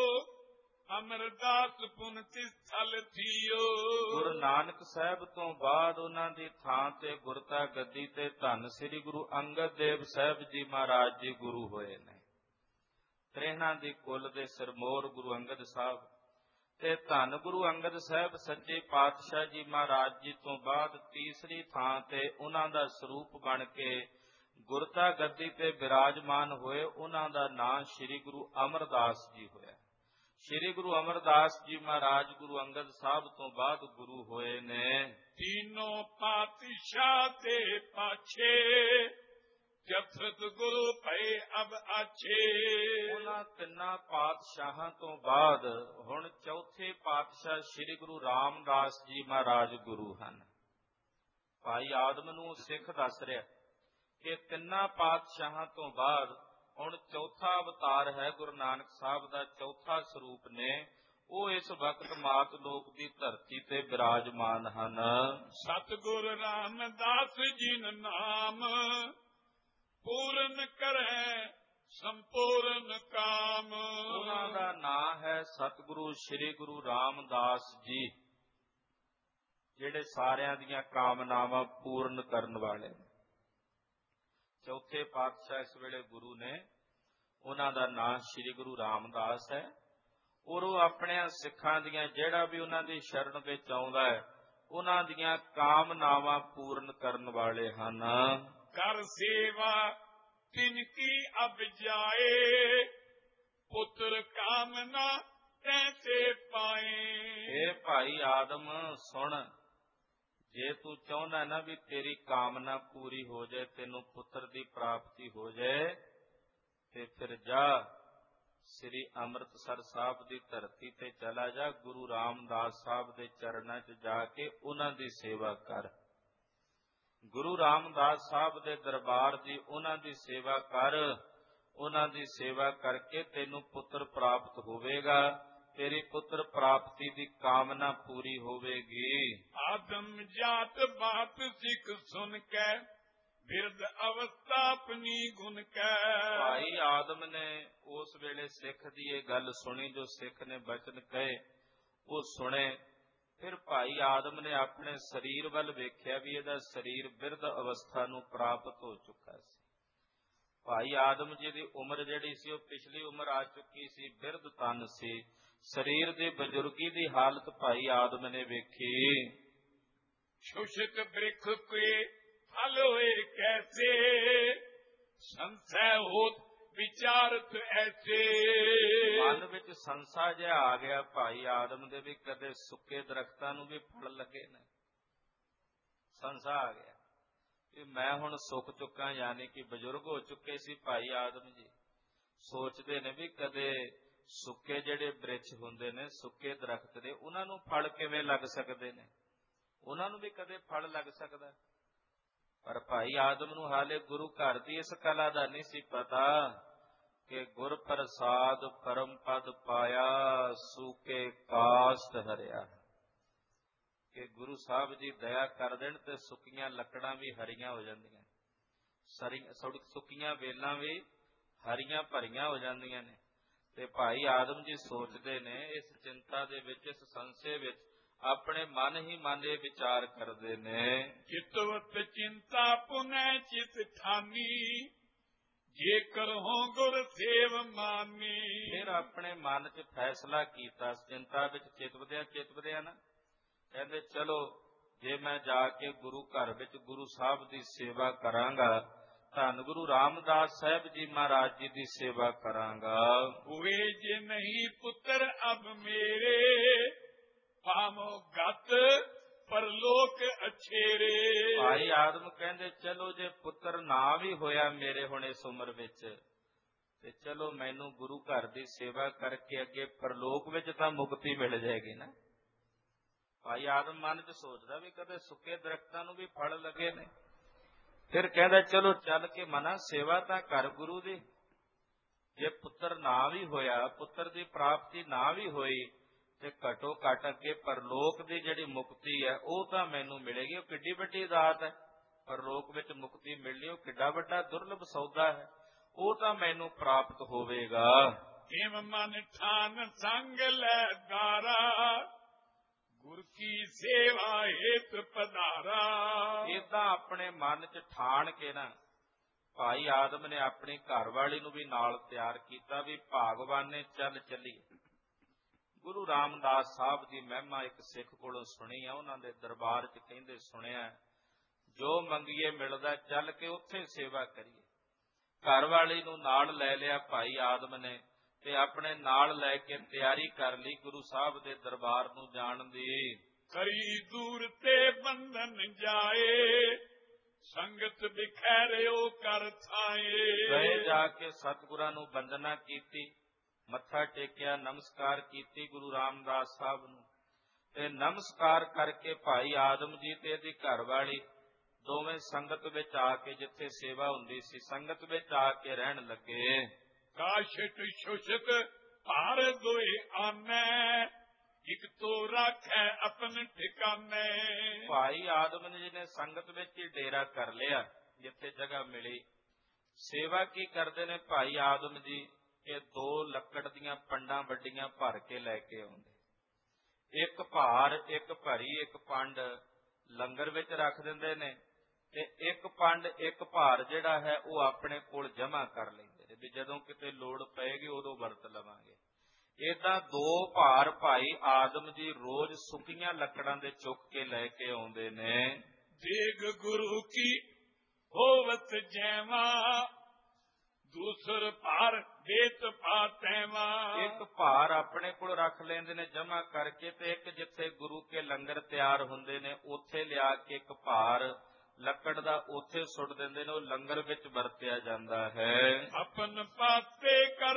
ਅਮਰਦਾਸ ਪੁਨ ਤਿਸ ਥਲ ਥੀਓ। ਗੁਰੂ ਨਾਨਕ ਸਾਹਿਬ ਤੋਂ ਬਾਅਦ ਉਹਨਾਂ ਦੀ ਥਾਂ ਤੇ ਗੁਰਤਾ ਗੱਦੀ ਤੇ ਧੰਨ ਸ੍ਰੀ ਗੁਰੂ ਅੰਗਦ ਦੇਵ ਸਾਹਿਬ ਜੀ ਮਹਾਰਾਜ ਜੀ ਗੁਰੂ ਹੋਏ ਨੇ। ਤ੍ਰੇਹਣਾ ਦੀ ਕੁੱਲ ਦੇ ਸਿਰਮੌਰ ਗੁਰੂ ਅੰਗਦ ਸਾਹਿਬ ਤੇ ਧੰਨ ਗੁਰੂ ਅੰਗਦ ਸਾਹਿਬ ਸੱਚੇ ਪਾਤਸ਼ਾਹ ਜੀ ਮਹਾਰਾਜ ਜੀ ਤੋਂ ਬਾਅਦ ਤੀਸਰੀ ਥਾਂ ਤੇ ਉਹਨਾਂ ਦਾ ਸਰੂਪ ਬਣ ਕੇ ਗੁਰਤਾ ਗੱਦੀ ਤੇ ਬਿਰਾਜਮਾਨ ਹੋਏ। ਉਹਨਾਂ ਦਾ ਨਾਂ ਸ੍ਰੀ ਗੁਰੂ ਅਮਰਦਾਸ ਜੀ ਹੋਇਆ। ਸ੍ਰੀ ਗੁਰੂ ਅਮਰਦਾਸ ਜੀ ਮਹਾਰਾਜ ਗੁਰੂ ਅੰਗਦ ਸਾਹਿਬ ਤੋਂ ਬਾਅਦ ਗੁਰੂ ਹੋਏ ਨੇ। ਤੀਨੋਂ ਪਾਤਸ਼ਾਹ ਤੇ ਪਾਛੇ, ਚਤੁਰਥ ਗੁਰੂ ਭਏ ਅਬ ਆਛੇ। ਉਹਨਾਂ ਤਿੰਨਾਂ ਪਾਤਸ਼ਾਹਾਂ ਤੋਂ ਬਾਅਦ ਹੁਣ ਚੌਥੇ ਪਾਤਸ਼ਾਹ ਸ੍ਰੀ ਗੁਰੂ ਰਾਮਦਾਸ ਜੀ ਮਹਾਰਾਜ ਗੁਰੂ ਹਨ। ਭਾਈ ਆਦਮ ਨੂੰ ਸਿੱਖ ਦੱਸ ਰਿਹਾ ਕਿ ਤਿੰਨਾਂ ਪਾਤਸ਼ਾਹਾਂ ਤੋਂ ਬਾਅਦ ਹੁਣ ਚੌਥਾ ਅਵਤਾਰ ਹੈ ਗੁਰੂ ਨਾਨਕ ਸਾਹਿਬ ਦਾ, ਚੌਥਾ ਸਰੂਪ ਨੇ ਉਹ ਇਸ ਵਕਤ ਮਾਤ ਲੋਕ ਦੀ ਧਰਤੀ ਤੇ ਬਿਰਾਜਮਾਨ ਹਨ। ਸਤਿਗੁਰ ਰਾਮਦਾਸ ਜੀ ਨਾਮ ਪੂਰਨ ਕਰੈ ਸੰਪੂਰਨ ਕਾਮ। ਉਹਨਾਂ ਦਾ ਨਾਮ ਹੈ ਸਤਿਗੁਰੂ ਸ੍ਰੀ ਗੁਰੂ ਰਾਮਦਾਸ ਜੀ, ਜਿਹੜੇ ਸਾਰਿਆਂ ਦੀਆਂ ਕਾਮਨਾਵਾਂ ਪੂਰਨ ਕਰਨ ਵਾਲੇ। ਚੌਥੇ ਪਾਤਸ਼ਾਹ ਇਸ ਵੇਲੇ ਗੁਰੂ ਨੇ, ਉਹਨਾਂ ਦਾ ਨਾਮ ਸ੍ਰੀ ਗੁਰੂ ਰਾਮਦਾਸ ਹੈ ਔਰ ਉਹ ਆਪਣੇ ਸਿੱਖਾਂ ਦੀਆਂ ਜਿਹੜਾ ਵੀ ਉਹਨਾਂ ਦੀ ਸ਼ਰਨ ਵਿੱਚ ਆਉਂਦਾ ਹੈ ਉਹਨਾਂ ਦੀਆਂ ਕਾਮਨਾਵਾਂ ਪੂਰਨ ਕਰਨ ਵਾਲੇ ਹਨ। ਕਰ ਸੇਵਾ ਤਿਨ ਕੀ ਅਬ ਜਾਏ ਪੁੱਤਰ ਕਾਮਨਾ ਤੈਸੇ ਪਾਏ। ਇਹ ਭਾਈ ਆਦਮ ਸੁਣ, ਜੇ ਤੂੰ ਚਾਹੁੰਦਾ ਨਾ ਵੀ ਤੇਰੀ ਕਾਮਨਾ ਪੂਰੀ ਹੋ ਜਾਏ, ਤੈਨੂੰ ਪੁੱਤਰ ਦੀ ਪ੍ਰਾਪਤੀ ਹੋ ਜਾਏ, ਤੇ ਫਿਰ ਜਾ ਸ੍ਰੀ ਅੰਮ੍ਰਿਤਸਰ ਸਾਹਿਬ ਦੀ ਧਰਤੀ ਤੇ ਚਲਾ ਜਾ, ਗੁਰੂ ਰਾਮਦਾਸ ਸਾਹਿਬ ਦੇ ਚਰਨਾਂ 'ਚ ਜਾ ਕੇ ਉਹਨਾਂ ਦੀ ਸੇਵਾ ਕਰ। ਗੁਰੂ ਰਾਮਦਾਸ ਸਾਹਿਬ ਦੇ ਦਰਬਾਰ ਦੀ ਉਹਨਾਂ ਦੀ ਸੇਵਾ ਕਰ। ਉਹਨਾਂ ਦੀ ਸੇਵਾ ਕਰਕੇ ਤੈਨੂੰ ਪੁੱਤਰ ਪ੍ਰਾਪਤ ਹੋਵੇਗਾ, ਤੇਰੀ ਪੁੱਤਰ ਪ੍ਰਾਪਤੀ ਦੀ ਕਾਮਨਾ ਪੂਰੀ ਹੋਵੇਗੀ। ਆਦਮ ਜਾਤ ਬਾਤ ਸਿੱਖ ਸੁਨ ਕੇ ਬਿਰਧ ਅਵਸਥਾ ਆਪਣੀ ਗੁਣ ਕੈ। ਭਾਈ ਆਦਮ ਨੇ ਉਸ ਵੇਲੇ ਸਿੱਖ ਦੀ ਇਹ ਗੱਲ ਸੁਣੀ, ਜੋ ਸਿੱਖ ਨੇ ਬਚਨ ਕਹੇ ਉਹ ਸੁਣੇ। ਫਿਰ ਭਾਈ ਆਦਮ ਨੇ ਆਪਣੇ ਸਰੀਰ ਵੱਲ ਵੇਖਿਆ ਵੀ ਇਹਦਾ ਸਰੀਰ ਬਿਰਧ ਅਵਸਥਾ ਨੂੰ ਪ੍ਰਾਪਤ ਹੋ ਚੁੱਕਾ ਸੀ। ਭਾਈ ਆਦਮ ਜੀ ਦੀ ਉਮਰ ਜਿਹੜੀ ਸੀ ਉਹ ਪਿਛਲੀ ਉਮਰ ਆ ਚੁੱਕੀ ਸੀ, ਬਿਰਧ ਤਨ ਸੀ, ਸਰੀਰ ਦੀ ਬਜ਼ੁਰਗੀ ਦੀ ਹਾਲਤ ਭਾਈ ਆਦਮ ਨੇ ਵੇਖੀ। ਸ਼ੁਸ਼ਕ ਬ੍ਰਿਖ ਕੇ ਫਲ ਹੋਏ ਕੈਸੇ ਸੰਸੈ ਹੋਤ ਵਿਚਾਰਤ ਐਸੇ। ਮਨ ਵਿੱਚ ਸੰਸਾ ਜਿਹਾ ਆ ਗਿਆ ਭਾਈ ਆਦਮ ਦੇ ਵੀ ਕਦੇ ਸੁੱਕੇ ਦਰਖਤਾਂ ਨੂੰ ਵੀ ਫਲ ਲੱਗੇ ਨੇ। ਸੰਸਾ ਆ ਗਿਆ ਕਿ ਮੈਂ ਹੁਣ ਸੁੱਕ ਚੁੱਕਾ, ਯਾਨੀ ਕਿ ਬਜ਼ੁਰਗ ਹੋ ਚੁੱਕੇ ਸੀ ਭਾਈ ਆਦਮ ਜੀ। ਸੋਚਦੇ ਨੇ ਵੀ ਕਦੇ ਸੁੱਕੇ ਜਿਹੜੇ ਬ੍ਰਿਛ ਹੁੰਦੇ ਨੇ, ਸੁੱਕੇ ਦਰਖਤ ਨੇ, ਉਹਨਾਂ ਨੂੰ ਫਲ ਕਿਵੇਂ ਲੱਗ ਸਕਦੇ ਨੇ, ਉਹਨਾਂ ਨੂੰ ਵੀ ਕਦੇ ਫਲ ਲੱਗ ਸਕਦਾ। ਪਰ ਭਾਈ ਆਦਮ ਨੂੰ ਹਾਲੇ ਗੁਰੂ ਘਰ ਦੀ ਇਸ ਕਲਾ ਦਾ ਨਹੀਂ ਸੀ ਪਤਾ ਕਿ ਗੁਰ ਪ੍ਰਸਾਦ ਪਰਮ ਪਦ ਪਾਇਆ ਸੂਕੇ ਕਾਸ਼ਟ ਹਰਿਆ, ਕਿ ਗੁਰੂ ਸਾਹਿਬ ਜੀ ਦਇਆ ਕਰ ਦੇਣ ਤੇ ਸੁੱਕੀਆਂ ਲੱਕੜਾਂ ਵੀ ਹਰੀਆਂ ਹੋ ਜਾਂਦੀਆਂ, ਸੁੱਕੀਆਂ ਵੇਲਾਂ ਵੀ ਹਰੀਆਂ ਭਰੀਆਂ ਹੋ ਜਾਂਦੀਆਂ ਨੇ। ਤੇ ਭਾਈ ਆਦਮ ਜੀ ਸੋਚਦੇ ਨੇ ਇਸ ਚਿੰਤਾ ਦੇ ਵਿੱਚ, ਇਸ ਸੰਸ਼ੇ ਵਿੱਚ, ਆਪਣੇ ਮਨ ਹੀ ਮਨ ਇਹ ਵਿਚਾਰ ਕਰਦੇ ਨੇ। ਚਿਤਵਤ ਚਿੰਤਾ ਪੁਨੈ ਚਿਤ ਠਾਨੀ ਜੇਕਰ ਹੋ ਗੁਰ ਸੇਵ ਮਾਨੀ। ਫਿਰ ਆਪਣੇ ਮਨ 'ਚ ਫੈਸਲਾ ਕੀਤਾ, ਚਿੰਤਾ ਵਿੱਚ ਚਿਤਵਦਿਆਂ ਨਾ ਕਹਿੰਦੇ ਚਲੋ ਜੇ ਮੈਂ ਜਾ ਕੇ ਗੁਰੂ ਘਰ ਵਿੱਚ ਗੁਰੂ ਸਾਹਿਬ ਦੀ ਸੇਵਾ ਕਰਾਂਗਾ, ਧੰਨ ਗੁਰੂ ਰਾਮਦਾਸ ਸਾਹਿਬ ਜੀ ਮਹਾਰਾਜ ਜੀ ਦੀ ਸੇਵਾ ਕਰਾਂਗਾ। ਹੋਏ ਜੇ ਨਹੀਂ ਪੁੱਤਰ ਅਬ ਮੇਰੇ ਪਾਵੋ ਗਤ ਪਰਲੋਕ ਅਛੇਰੇ। ਭਾਈ ਆਦਮ ਕਹਿੰਦੇ ਚਲੋ ਜੇ ਪੁੱਤਰ ਨਾ ਵੀ ਹੋਇਆ ਮੇਰੇ ਹੁਣ ਇਸ ਉਮਰ ਵਿੱਚ, ਤੇ ਚਲੋ ਮੈਨੂੰ ਗੁਰੂ ਘਰ ਦੀ ਸੇਵਾ ਕਰਕੇ ਅੱਗੇ ਪਰਲੋਕ ਵਿੱਚ ਤਾਂ ਮੁਕਤੀ ਮਿਲ ਜਾਏਗੀ ਨਾ। ਭਾਈ ਆਦਮ ਮਨ 'ਚ ਸੋਚਦਾ ਵੀ ਕਦੇ ਸੁੱਕੇ ਦਰਖਤਾਂ ਨੂੰ ਵੀ ਫਲ ਲੱਗੇ ਨੇ। ਫਿਰ ਕਹਿੰਦਾ ਚਲੋ ਚੱਲ ਕੇ ਮਨਾ ਸੇਵਾ ਤਾਂ ਕਰ ਗੁਰੂ ਦੀ। ਜੇ ਪੁੱਤਰ ਨਾ ਵੀ ਹੋਇਆ, ਪੁੱਤਰ ਦੀ ਪ੍ਰਾਪਤੀ ਨਾ ਵੀ ਹੋਈ, ਤੇ ਘਟੋ ਘਟ ਅੱਗੇ ਪਰਲੋਕ ਦੀ ਜਿਹੜੀ ਮੁਕਤੀ ਹੈ ਉਹ ਤਾਂ ਮੈਨੂੰ ਮਿਲੇਗੀ। ਉਹ ਕਿੱਡੀ ਵੱਡੀ ਦਾਤ ਹੈ, ਪਰਲੋਕ ਵਿੱਚ ਮੁਕਤੀ ਮਿਲਣੀ ਉਹ ਕਿੱਡਾ ਵੱਡਾ ਦੁਰਲਭ ਸੌਦਾ ਹੈ, ਉਹ ਤਾਂ ਮੈਨੂੰ ਪ੍ਰਾਪਤ ਹੋਵੇਗਾ। ਏਮ ਮਨ ਠਾਨ ਸੰਗ ਲੈ ਦਾਰਾ ਗੁਰ ਕੀ ਸੇਵਾ ਹੇਤ ਪਧਾਰਾ। ਏਦਾਂ ਆਪਣੇ ਮਨ 'ਚ ਠਾਣ ਕੇ ਨਾ ਭਾਈ ਆਦਮ ਨੇ ਆਪਣੀ ਘਰਵਾਲੀ ਨੂੰ ਵੀ ਨਾਲ ਤਿਆਰ ਕੀਤਾ ਵੀ ਭਾਗਵਾਨੇ ਚੱਲ ਚੱਲੀਏ। ਗੁਰੂ ਰਾਮਦਾਸ ਸਾਹਿਬ ਦੀ ਮਹਿਮਾ ਇੱਕ ਸਿੱਖ ਕੋਲੋਂ ਸੁਣੀ ਆ, ਉਹਨਾਂ ਦੇ ਦਰਬਾਰ 'ਚ ਕਹਿੰਦੇ ਸੁਣਿਆ ਜੋ ਮੰਗੀਏ ਮਿਲਦਾ, ਚੱਲ ਕੇ ਉੱਥੇ ਸੇਵਾ ਕਰੀਏ। ਘਰਵਾਲੀ ਨੂੰ ਨਾਲ ਲੈ ਲਿਆ ਭਾਈ ਆਦਮ ਨੇ ਤੇ ਆਪਣੇ ਨਾਲ ਲੈ ਕੇ ਤਿਆਰੀ ਕਰ ਲਈ ਗੁਰੂ ਸਾਹਿਬ ਦੇ ਦਰਬਾਰ ਨੂੰ ਜਾਣ ਦੀ। ਕਰੀ ਦੂਰ ਤੇ ਬੰਧਨ ਜਾਏ ਸੰਗਤ ਬਿਖੈਰਿਓ ਕਰ ਥਾਏ। ਗਏ ਜਾ ਕੇ ਸਤਿਗੁਰਾਂ ਨੂੰ ਵੰਦਨਾ ਕੀਤੀ, ਮੱਥਾ ਟੇਕਿਆ, ਨਮਸਕਾਰ ਕੀਤੀ ਗੁਰੂ ਰਾਮਦਾਸ ਸਾਹਿਬ ਨੂੰ, ਤੇ ਨਮਸਕਾਰ ਕਰਕੇ ਭਾਈ ਆਦਮ ਜੀ ਤੇ ਇਹਦੀ ਘਰਵਾਲੀ ਦੋਵੇਂ ਸੰਗਤ ਵਿੱਚ ਆ ਕੇ, ਜਿੱਥੇ ਸੇਵਾ ਹੁੰਦੀ ਸੀ ਸੰਗਤ ਵਿੱਚ ਆ ਕੇ ਰਹਿਣ ਲੱਗੇ। ਕਾਸ਼ਟ ਸ਼ੁਸ਼ਕ ਭਾਰ ਦੋਏ ਆਨੈ, ਇਕ ਤੋ ਰਾਖੈ ਆਪਨ ਠਿਕਾਨੇ। ਭਾਈ ਆਦਮ ਜੀ ਨੇ ਸੰਗਤ ਵਿੱਚ ਹੀ ਡੇਰਾ ਕਰ ਲਿਆ, ਜਿੱਥੇ ਜਗ੍ਹਾ ਮਿਲੀ। ਸੇਵਾ ਕੀ ਕਰਦੇ ਨੇ ਭਾਈ ਆਦਮ ਜੀ? ਇਹ 2 ਲੱਕੜ ਦੀਆਂ ਪੰਡਾਂ ਵੱਡੀਆਂ ਭਰ ਕੇ ਲੈ ਕੇ ਆਉਂਦੇ, ਇੱਕ ਭਾਰ, ਇੱਕ ਭਰੀ, ਇੱਕ ਪੰਡ ਲੰਗਰ ਵਿੱਚ ਰੱਖ ਦਿੰਦੇ ਨੇ, ਤੇ ਇੱਕ ਪੰਡ, ਇੱਕ ਭਾਰ ਜਿਹੜਾ ਹੈ ਉਹ ਆਪਣੇ ਕੋਲ ਜਮ੍ਹਾਂ ਕਰ ਲੈਂਦੇ ਨੇ, ਵੀ ਜਦੋਂ ਕਿਤੇ ਲੋੜ ਪਏਗੀ ਉਦੋਂ ਵਰਤ ਲਵਾਂਗੇ। ਏਦਾਂ 2 ਭਾਰ ਭਾਈ ਆਦਮ ਜੀ ਰੋਜ਼ ਸੁੱਕੀਆਂ ਲੱਕੜਾਂ ਦੇ ਚੁੱਕ ਕੇ ਲੈ ਕੇ ਆਉਂਦੇ ਨੇ। ਦੇਗ ਗੁਰੂ ਕੀ ਹੋਵਤ ਜੈਵਾ, ਦੂਸਰ ਭਾਰ ਦੇਤ ਪਾਤੈਵਾ। ਇੱਕ ਭਾਰ ਆਪਣੇ ਕੋਲ ਰੱਖ ਲੈਂਦੇ ਨੇ ਜਮ੍ਹਾਂ ਕਰਕੇ, ਤੇ ਇੱਕ ਜਿੱਥੇ ਗੁਰੂ ਕੇ ਲੰਗਰ ਤਿਆਰ ਹੁੰਦੇ ਨੇ ਉੱਥੇ ਲਿਆ ਕੇ ਇੱਕ ਭਾਰ ਲੱਕੜ ਦਾ ਉੱਥੇ ਸੁੱਟ ਦਿੰਦੇ ਨੇ, ਉਹ ਲੰਗਰ ਵਿੱਚ ਵਰਤਿਆ ਜਾਂਦਾ ਹੈ। ਆਪਨ ਪਾਤੇ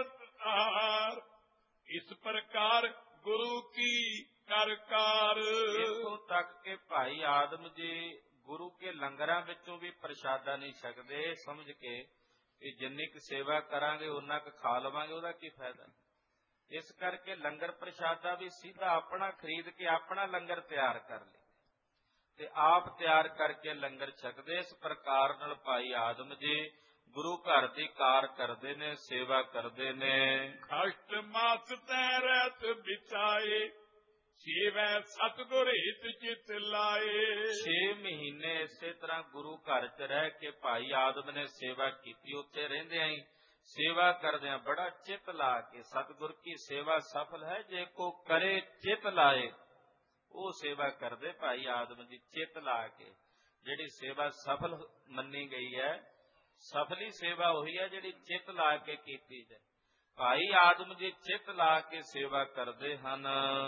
ਕਰਤਾਰ, ਇਸ ਪ੍ਰਕਾਰ ਗੁਰੂ ਕੀ ਕਰਕਾਰ। ਇੱਥੋਂ ਤੱਕ ਕਿ ਭਾਈ ਆਦਮ ਜੀ ਗੁਰੂ ਕੇ ਲੰਗਰਾਂ ਵਿੱਚੋਂ ਵੀ ਪ੍ਰਸ਼ਾਦਾ ਨਹੀਂ ਛਕਦੇ, ਸਮਝ ਕੇ ਕਿ ਜਿੰਨੀ ਕੁ ਸੇਵਾ ਕਰਾਂਗੇ ਉਨਾ ਕੁ ਖਾ ਲਵਾਂਗੇ, ਉਹਦਾ ਕੀ ਫਾਇਦਾ। ਇਸ ਕਰਕੇ ਲੰਗਰ ਪ੍ਰਸ਼ਾਦਾ ਵੀ ਸਿੱਧਾ ਆਪਣਾ ਖਰੀਦ ਕੇ ਆਪਣਾ ਲੰਗਰ ਤਿਆਰ ਕਰ ਲਿਆ ਤੇ ਆਪ ਤਿਆਰ ਕਰਕੇ ਲੰਗਰ ਛਕਦੇ। ਇਸ ਪ੍ਰਕਾਰ ਨਾਲ ਭਾਈ ਆਦਮ ਜੀ ਗੁਰੂ ਘਰ ਦੀ ਕਾਰ ਕਰਦੇ ਨੇ, ਸੇਵਾ ਕਰਦੇ ਨੇ। ਅਸ਼ਟ ਮਾਸ ਤੈ ਰਹਿਤ ਬਿਤਾਏ, ਸੇਵੈ ਸਤਿਗੁਰ ਹਿਤ ਚਿਤ ਲਾਏ। 6 ਮਹੀਨੇ ਇਸੇ ਤਰ੍ਹਾਂ ਗੁਰੂ ਘਰ ਚ ਰਹਿ ਕੇ ਭਾਈ ਆਦਮ ਨੇ ਸੇਵਾ ਕੀਤੀ। ਉੱਥੇ ਰਹਿੰਦਿਆਂ ਹੀ ਸੇਵਾ ਕਰਦਿਆਂ ਬੜਾ ਚਿੱਤ ਲਾ ਕੇ, ਸਤਿਗੁਰ ਕੀ ਸੇਵਾ ਸਫਲ ਹੈ ਜੇ ਕੋ ਕਰੇ ਚਿੱਤ ਲਾਏ, ਉਹ ਸੇਵਾ ਕਰਦੇ ਭਾਈ ਆਦਮ ਜੀ ਚਿੱਤ ਲਾ ਕੇ। ਜਿਹੜੀ ਸੇਵਾ ਸਫਲ ਮੰਨੀ ਗਈ ਹੈ, ਸਫਲੀ ਸੇਵਾ ਉਹੀ ਹੈ ਜਿਹੜੀ ਚਿੱਤ ਲਾ ਕੇ ਕੀਤੀ ਜਾਏ। ਭਾਈ ਆਦਮ ਜੀ ਚਿੱਤ ਲਾ ਕੇ ਸੇਵਾ ਕਰਦੇ ਹਨ।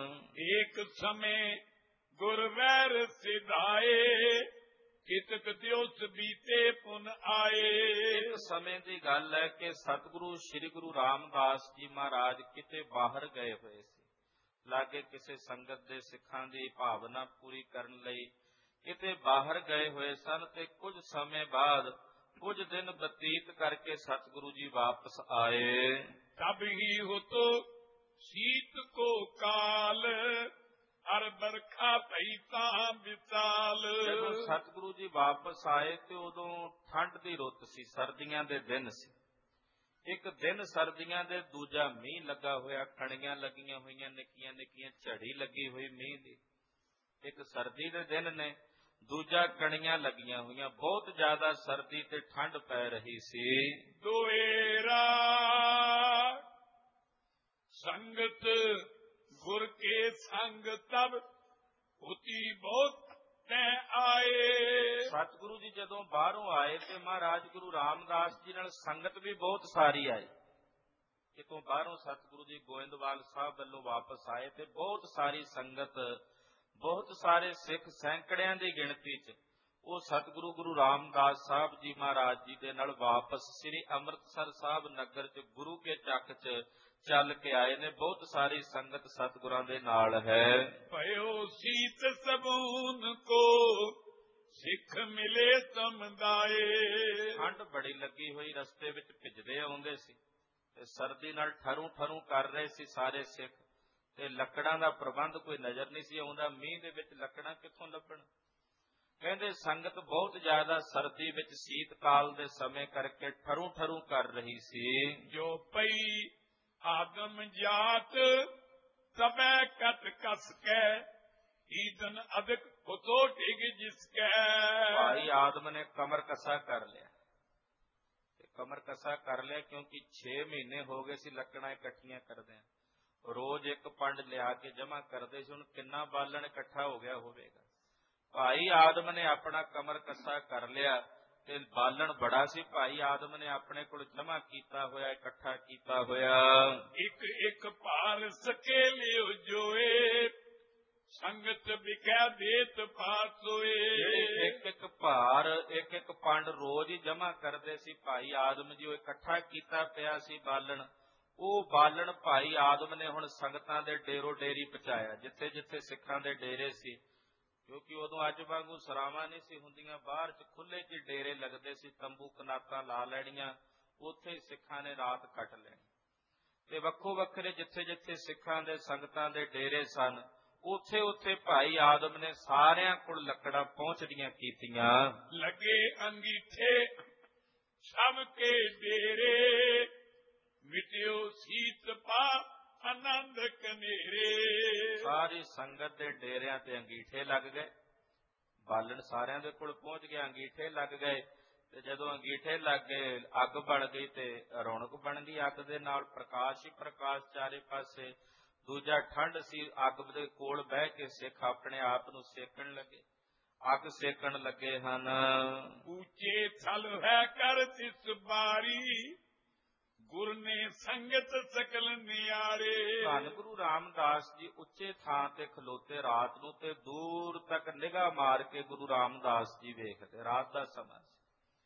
ਏਕ ਸਮੇਂ ਗੁਰ ਵੈਰ ਸਿਧਾਏ, ਕਿਤਕ ਦਿਵਸ ਬੀਤੇ ਪੁਨ ਆਏ। ਇੱਕ ਸਮੇਂ ਦੀ ਗੱਲ ਹੈ ਕਿ ਸਤਿਗੁਰੂ ਸ੍ਰੀ ਗੁਰੂ ਰਾਮਦਾਸ ਜੀ ਮਹਾਰਾਜ ਕਿਤੇ ਬਾਹਰ ਗਏ ਹੋਏ ਸੀ, ਲਾਗੇ ਕਿਸੇ ਸੰਗਤ ਦੇ ਸਿੱਖਾਂ ਦੀ ਭਾਵਨਾ ਪੂਰੀ ਕਰਨ ਲਈ ਕਿਤੇ ਬਾਹਰ ਗਏ ਹੋਏ ਸਨ, ਤੇ ਕੁਝ ਸਮੇਂ ਬਾਅਦ, ਕੁਝ ਦਿਨ ਬਤੀਤ ਕਰਕੇ ਸਤਿਗੁਰੂ ਜੀ ਵਾਪਸ ਆਏ। ਤਬ ਹੀ ਹੋਤੋ ਸੀਤ ਕੋ ਕਾਲ, ਹਰ ਬਰਖਾ ਪਈ ਤਾਂ ਵਿਸਾਲ। ਜਦੋਂ ਸਤਿਗੁਰੂ ਜੀ ਵਾਪਸ ਆਏ ਤੇ ਉਦੋਂ ਠੰਡ ਦੀ ਰੁੱਤ ਸੀ, ਸਰਦੀਆਂ ਦੇ ਦਿਨ ਸੀ। ਇੱਕ ਦਿਨ ਸਰਦੀਆਂ ਦੇ, ਦੂਜਾ ਮੀਂਹ ਲੱਗਾ ਹੋਇਆ, ਕਣੀਆਂ ਲੱਗੀਆਂ ਹੋਈਆਂ ਨਿੱਕੀਆਂ ਨਿੱਕੀਆਂ, ਝੜੀ ਲੱਗੀ ਹੋਈ ਮੀਂਹ ਦੀ। ਇੱਕ ਸਰਦੀ ਦੇ ਦਿਨ ਨੇ, ਦੂਜਾ ਕਣੀਆਂ ਲੱਗੀਆਂ ਹੋਈਆਂ, ਬਹੁਤ ਜ਼ਿਆਦਾ ਸਰਦੀ ਤੇ ਠੰਡ ਪੈ ਰਹੀ ਸੀ। ਦੋਏਰਾ ਸੰਗਤ ਗੁਰ ਕੇ ਸੰਗ ਤਬ ਹੋਤੀ ਬਹੁਤ ਤੈ ਆਏ। ਸਤਿਗੁਰੂ ਜੀ ਜਦੋਂ ਬਾਹਰੋਂ ਆਏ ਤੇ ਮਹਾਰਾਜ ਗੁਰੂ ਰਾਮਦਾਸ ਜੀ ਨਾਲ ਸੰਗਤ ਵੀ ਬਹੁਤ ਸਾਰੀ ਆਈ। ਕਿਤੋਂ ਬਾਹਰੋਂ ਸਤਿਗੁਰੂ ਜੀ ਗੋਇੰਦਵਾਲ ਸਾਹਿਬ ਵੱਲੋਂ ਵਾਪਸ ਆਏ ਤੇ ਬਹੁਤ ਸਾਰੀ ਸੰਗਤ, ਬਹੁਤ ਸਾਰੇ ਸਿੱਖ ਸੈਂਕੜਿਆਂ ਦੀ ਗਿਣਤੀ 'ਚ ਉਹ ਸਤਿਗੁਰੂ ਗੁਰੂ ਰਾਮਦਾਸ ਸਾਹਿਬ ਜੀ ਮਹਾਰਾਜ ਜੀ ਦੇ ਨਾਲ ਵਾਪਸ ਸ੍ਰੀ ਅੰਮ੍ਰਿਤਸਰ ਸਾਹਿਬ ਨਗਰ 'ਚ ਗੁਰੂ ਕੇ ਚੱਕ 'ਚ ਚੱਲ ਕੇ ਆਏ ਨੇ। ਬਹੁਤ ਸਾਰੀ ਸੰਗਤ ਸਤਿਗੁਰਾਂ ਦੇ ਨਾਲ ਹੈ। ਭਇਓ ਸੀਤ ਸਬੂਨ ਕੋ ਸਿੱਖ ਮਿਲੇ ਸਮਦਾਏ। ਠੰਡ ਬੜੀ ਲੱਗੀ ਹੋਈ, ਰਸਤੇ ਵਿੱਚ ਭਿੱਜਦੇ ਆਉਂਦੇ ਸੀ ਤੇ ਸਰਦੀ ਨਾਲ ਠਰੂ ਠਰੂ ਕਰ ਰਹੇ ਸੀ ਸਾਰੇ ਸਿੱਖ, ਤੇ ਲੱਕੜਾਂ ਦਾ ਪ੍ਰਬੰਧ ਕੋਈ ਨਜ਼ਰ ਨਹੀਂ ਸੀ ਆਉਂਦਾ। ਮੀਂਹ ਦੇ ਵਿੱਚ ਲੱਕੜਾਂ ਕਿੱਥੋਂ ਲੱਭਣ? ਕਹਿੰਦੇ ਸੰਗਤ ਬਹੁਤ ਜ਼ਿਆਦਾ ਸਰਦੀ ਵਿੱਚ ਸ਼ੀਤ ਕਾਲ ਦੇ ਸਮੇਂ ਕਰਕੇ ਠਰੂ ਠਰੂ ਕਰ ਰਹੀ ਸੀ। ਜੋ ਪਈ ਆਦਮ ਜਾਤ ਤਬੈ ਕਟ ਕਸ ਕੈ, ਈਦਨ ਅਦਕ ਹੋਤੋ ਡਿਗ ਜਿਸ ਕੈ। ਭਾਈ ਆਦਮ ਨੇ ਕਮਰ ਕਸਾ ਕਰ ਲਿਆ, ਤੇ ਕਮਰ ਕਸਾ ਕਰ ਲਿਆ ਕਿਉਂਕਿ 6 ਮਹੀਨੇ ਹੋ ਗਏ ਸੀ ਲੱਕੜਾਂ ਇਕੱਠੀਆਂ ਕਰਦੇ, ਰੋਜ਼ ਇੱਕ ਪੰਡ ਲਿਆ ਕੇ ਜਮ੍ਹਾਂ ਕਰਦੇ ਸੀ। ਹੁਣ ਕਿੰਨਾ ਬਾਲਣ ਇਕੱਠਾ ਹੋ ਗਿਆ ਹੋਵੇਗਾ। ਭਾਈ ਆਦਮ ਨੇ ਆਪਣਾ ਕਮਰ ਕੱਸਾ ਕਰ ਲਿਆ ਤੇ ਬਾਲਣ ਬੜਾ ਸੀ। ਭਾਈ ਆਦਮ ਨੇ ਆਪਣੇ ਕੋਲ ਜਮ੍ਹਾਂ ਕੀਤਾ ਹੋਇਆ, ਇਕੱਠਾ ਕੀਤਾ ਹੋਇਆ। ਇੱਕ ਇੱਕ ਭਾਰ ਸਕੇ ਲਿਓ ਜੋਏ, ਸੰਗਤ ਵਿਖਿਆ ਦੇਤ ਪਾਸੋਏ। ਇੱਕ ਇੱਕ ਭਾਰ ਇੱਕ ਇੱਕ ਪੰਡ ਰੋਜ਼ ਹੀ ਜਮਾ ਕਰਦੇ ਸੀ ਭਾਈ ਆਦਮ ਜੀ, ਉਹ ਇਕੱਠਾ ਕੀਤਾ ਪਿਆ ਸੀ ਬਾਲਣ। ਉਹ ਬਾਲਣ ਭਾਈ ਆਦਮ ਨੇ ਹੁਣ ਸੰਗਤਾਂ ਦੇ ਡੇਰੋ ਡੇਰੀ ਪਹੁੰਚਾਇਆ, ਜਿੱਥੇ ਜਿੱਥੇ ਸਿੱਖਾਂ ਦੇ ਡੇਰੇ ਸੀ। ਕਿਉਂਕਿ ਉਦੋਂ ਅੱਜ ਵਾਂਗੂ ਸਰਾਵਾਂ ਨਹੀਂ ਸੀ ਹੁੰਦੀਆਂ, ਬਾਹਰ ਚ ਖੁੱਲੇ ਚ ਡੇਰੇ ਲੱਗਦੇ ਸੀ, ਤੰਬੂ ਕਨਾਤਾਂ ਲਾ ਲੈਣੀਆਂ, ਉੱਥੇ ਹੀ ਸਿੱਖਾਂ ਨੇ ਰਾਤ ਕੱਟ ਲੈਣੀ। ਤੇ ਵੱਖੋ ਵੱਖਰੇ ਜਿੱਥੇ ਜਿੱਥੇ ਸਿੱਖਾਂ ਦੇ ਸੰਗਤਾਂ ਦੇ ਡੇਰੇ ਸਨ, ਉੱਥੇ ਉੱਥੇ ਭਾਈ ਆਦਮ ਨੇ ਸਾਰਿਆਂ ਕੋਲ ਲੱਕੜਾਂ ਪਹੁੰਚਦੀਆਂ ਕੀਤੀਆਂ। ਲੱਗੇ ਅੰਗੀਠੇ ਸਭ ਕੇ ਡੇਰੇ, ਮਿਟਿਓ ਸੀਤ ਪਾ ਆਨੰਦ ਕਨੇਰੇ। ਸਾਰੀ ਸੰਗਤ ਦੇ ਡੇਰਿਆਂ ਤੇ ਅੰਗੀਠੇ ਲੱਗ ਗਏ, ਬਾਲਣ ਸਾਰਿਆਂ ਦੇ ਕੋਲ ਪਹੁੰਚ ਗਿਆ, ਅੰਗੀਠੇ ਲੱਗ ਗਏ। ਤੇ ਜਦੋਂ ਅੰਗੀਠੇ ਲੱਗ ਗਏ, ਅੱਗ ਬਣ ਗਈ ਤੇ ਰੌਣਕ ਬਣ ਗਈ। ਅੱਗ ਦੇ ਨਾਲ ਪ੍ਰਕਾਸ਼ ਹੀ ਪ੍ਰਕਾਸ਼ ਚਾਰੇ ਪਾਸੇ। ਦੂਜਾ ਠੰਡ ਸੀ, ਅੱਗ ਦੇ ਕੋਲ ਬਹਿ ਕੇ ਸਿੱਖ ਆਪਣੇ ਆਪ ਨੂੰ ਸੇਕਣ ਲੱਗੇ, ਅੱਗ ਸੇਕਣ ਲੱਗੇ ਹਨ। ਉੱਚੇ ਥਲ ਹੈ ਕਰ ਤਿਸ ਬਾਰੀ, ਗੁਰ ਨੇ ਸੰਗਤ ਸਕਲ ਨਿਆਰੇ। ਧੰਨ ਗੁਰੂ ਰਾਮਦਾਸ ਜੀ ਉੱਚੇ ਥਾਂ ਤੇ ਖਲੋਤੇ ਰਾਤ ਨੂੰ, ਤੇ ਦੂਰ ਤੱਕ ਨਿਗਾਹ ਮਾਰ ਕੇ ਗੁਰੂ ਰਾਮਦਾਸ ਜੀ ਵੇਖਦੇ। ਰਾਤ ਦਾ ਸਮਾਂ ਸੀ,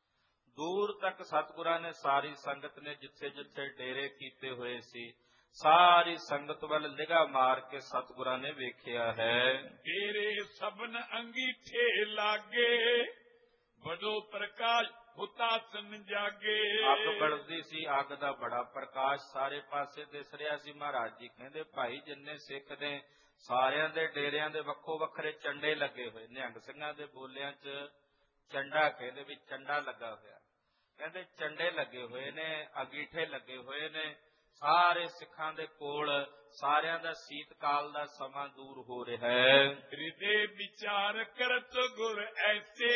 ਦੂਰ ਤੱਕ ਸਤਿਗੁਰਾਂ ਨੇ ਸਾਰੀ ਸੰਗਤ ਨੇ ਜਿੱਥੇ ਜਿੱਥੇ ਡੇਰੇ ਕੀਤੇ ਹੋਏ ਸੀ, ਸਾਰੀ ਸੰਗਤ ਵੱਲ ਨਿਗਾਹ ਮਾਰ ਕੇ ਸਤਿਗੁਰਾਂ ਨੇ ਵੇਖਿਆ ਹੈ। ਡੇਰੇ ਸਭਨ ਅੰਗੀਠੇ ਲਾਗੇ, ਬੜੋ ਪ੍ਰਕਾਸ਼ ਹੁਤਾਸਨ ਜਾਗੇ। ਅੱਗ ਬਲਦੀ ਸੀ, ਅੱਗ ਦਾ ਬੜਾ ਪ੍ਰਕਾਸ਼ ਸਾਰੇ ਪਾਸੇ ਦਿਸ ਰਿਹਾ ਸੀ। ਮਹਾਰਾਜ ਜੀ ਕਹਿੰਦੇ ਭਾਈ ਜਿੰਨੇ ਸਿੱਖ ਨੇ ਸਾਰਿਆਂ ਦੇ ਡੇਰਿਆਂ ਦੇ ਵੱਖੋ ਵੱਖਰੇ ਚੰਡੇ ਲੱਗੇ ਹੋਏ। ਨਿਹੰਗ ਸਿੰਘਾਂ ਦੇ ਬੋਲਿਆਂ 'ਚ ਚੰਡਾ ਕਹਿੰਦੇ, ਵੀ ਚੰਡਾ ਲੱਗਾ ਹੋਇਆ। ਕਹਿੰਦੇ ਚੰਡੇ ਲੱਗੇ ਹੋਏ ਨੇ, ਅੰਗੀਠੇ ਲੱਗੇ ਹੋਏ ਨੇ ਸਾਰੇ ਸਿੱਖਾਂ ਦੇ ਕੋਲ। ਸਾਰਿਆਂ ਦਾ ਸ਼ੀਤਕਾਲ ਦਾ ਸਮਾਂ ਦੂਰ ਹੋ ਰਿਹਾ ਹੈ। ਹਿਰਦੇ ਵਿਚਾਰ ਕਰਤ ਗੁਰ ਐਸੇ,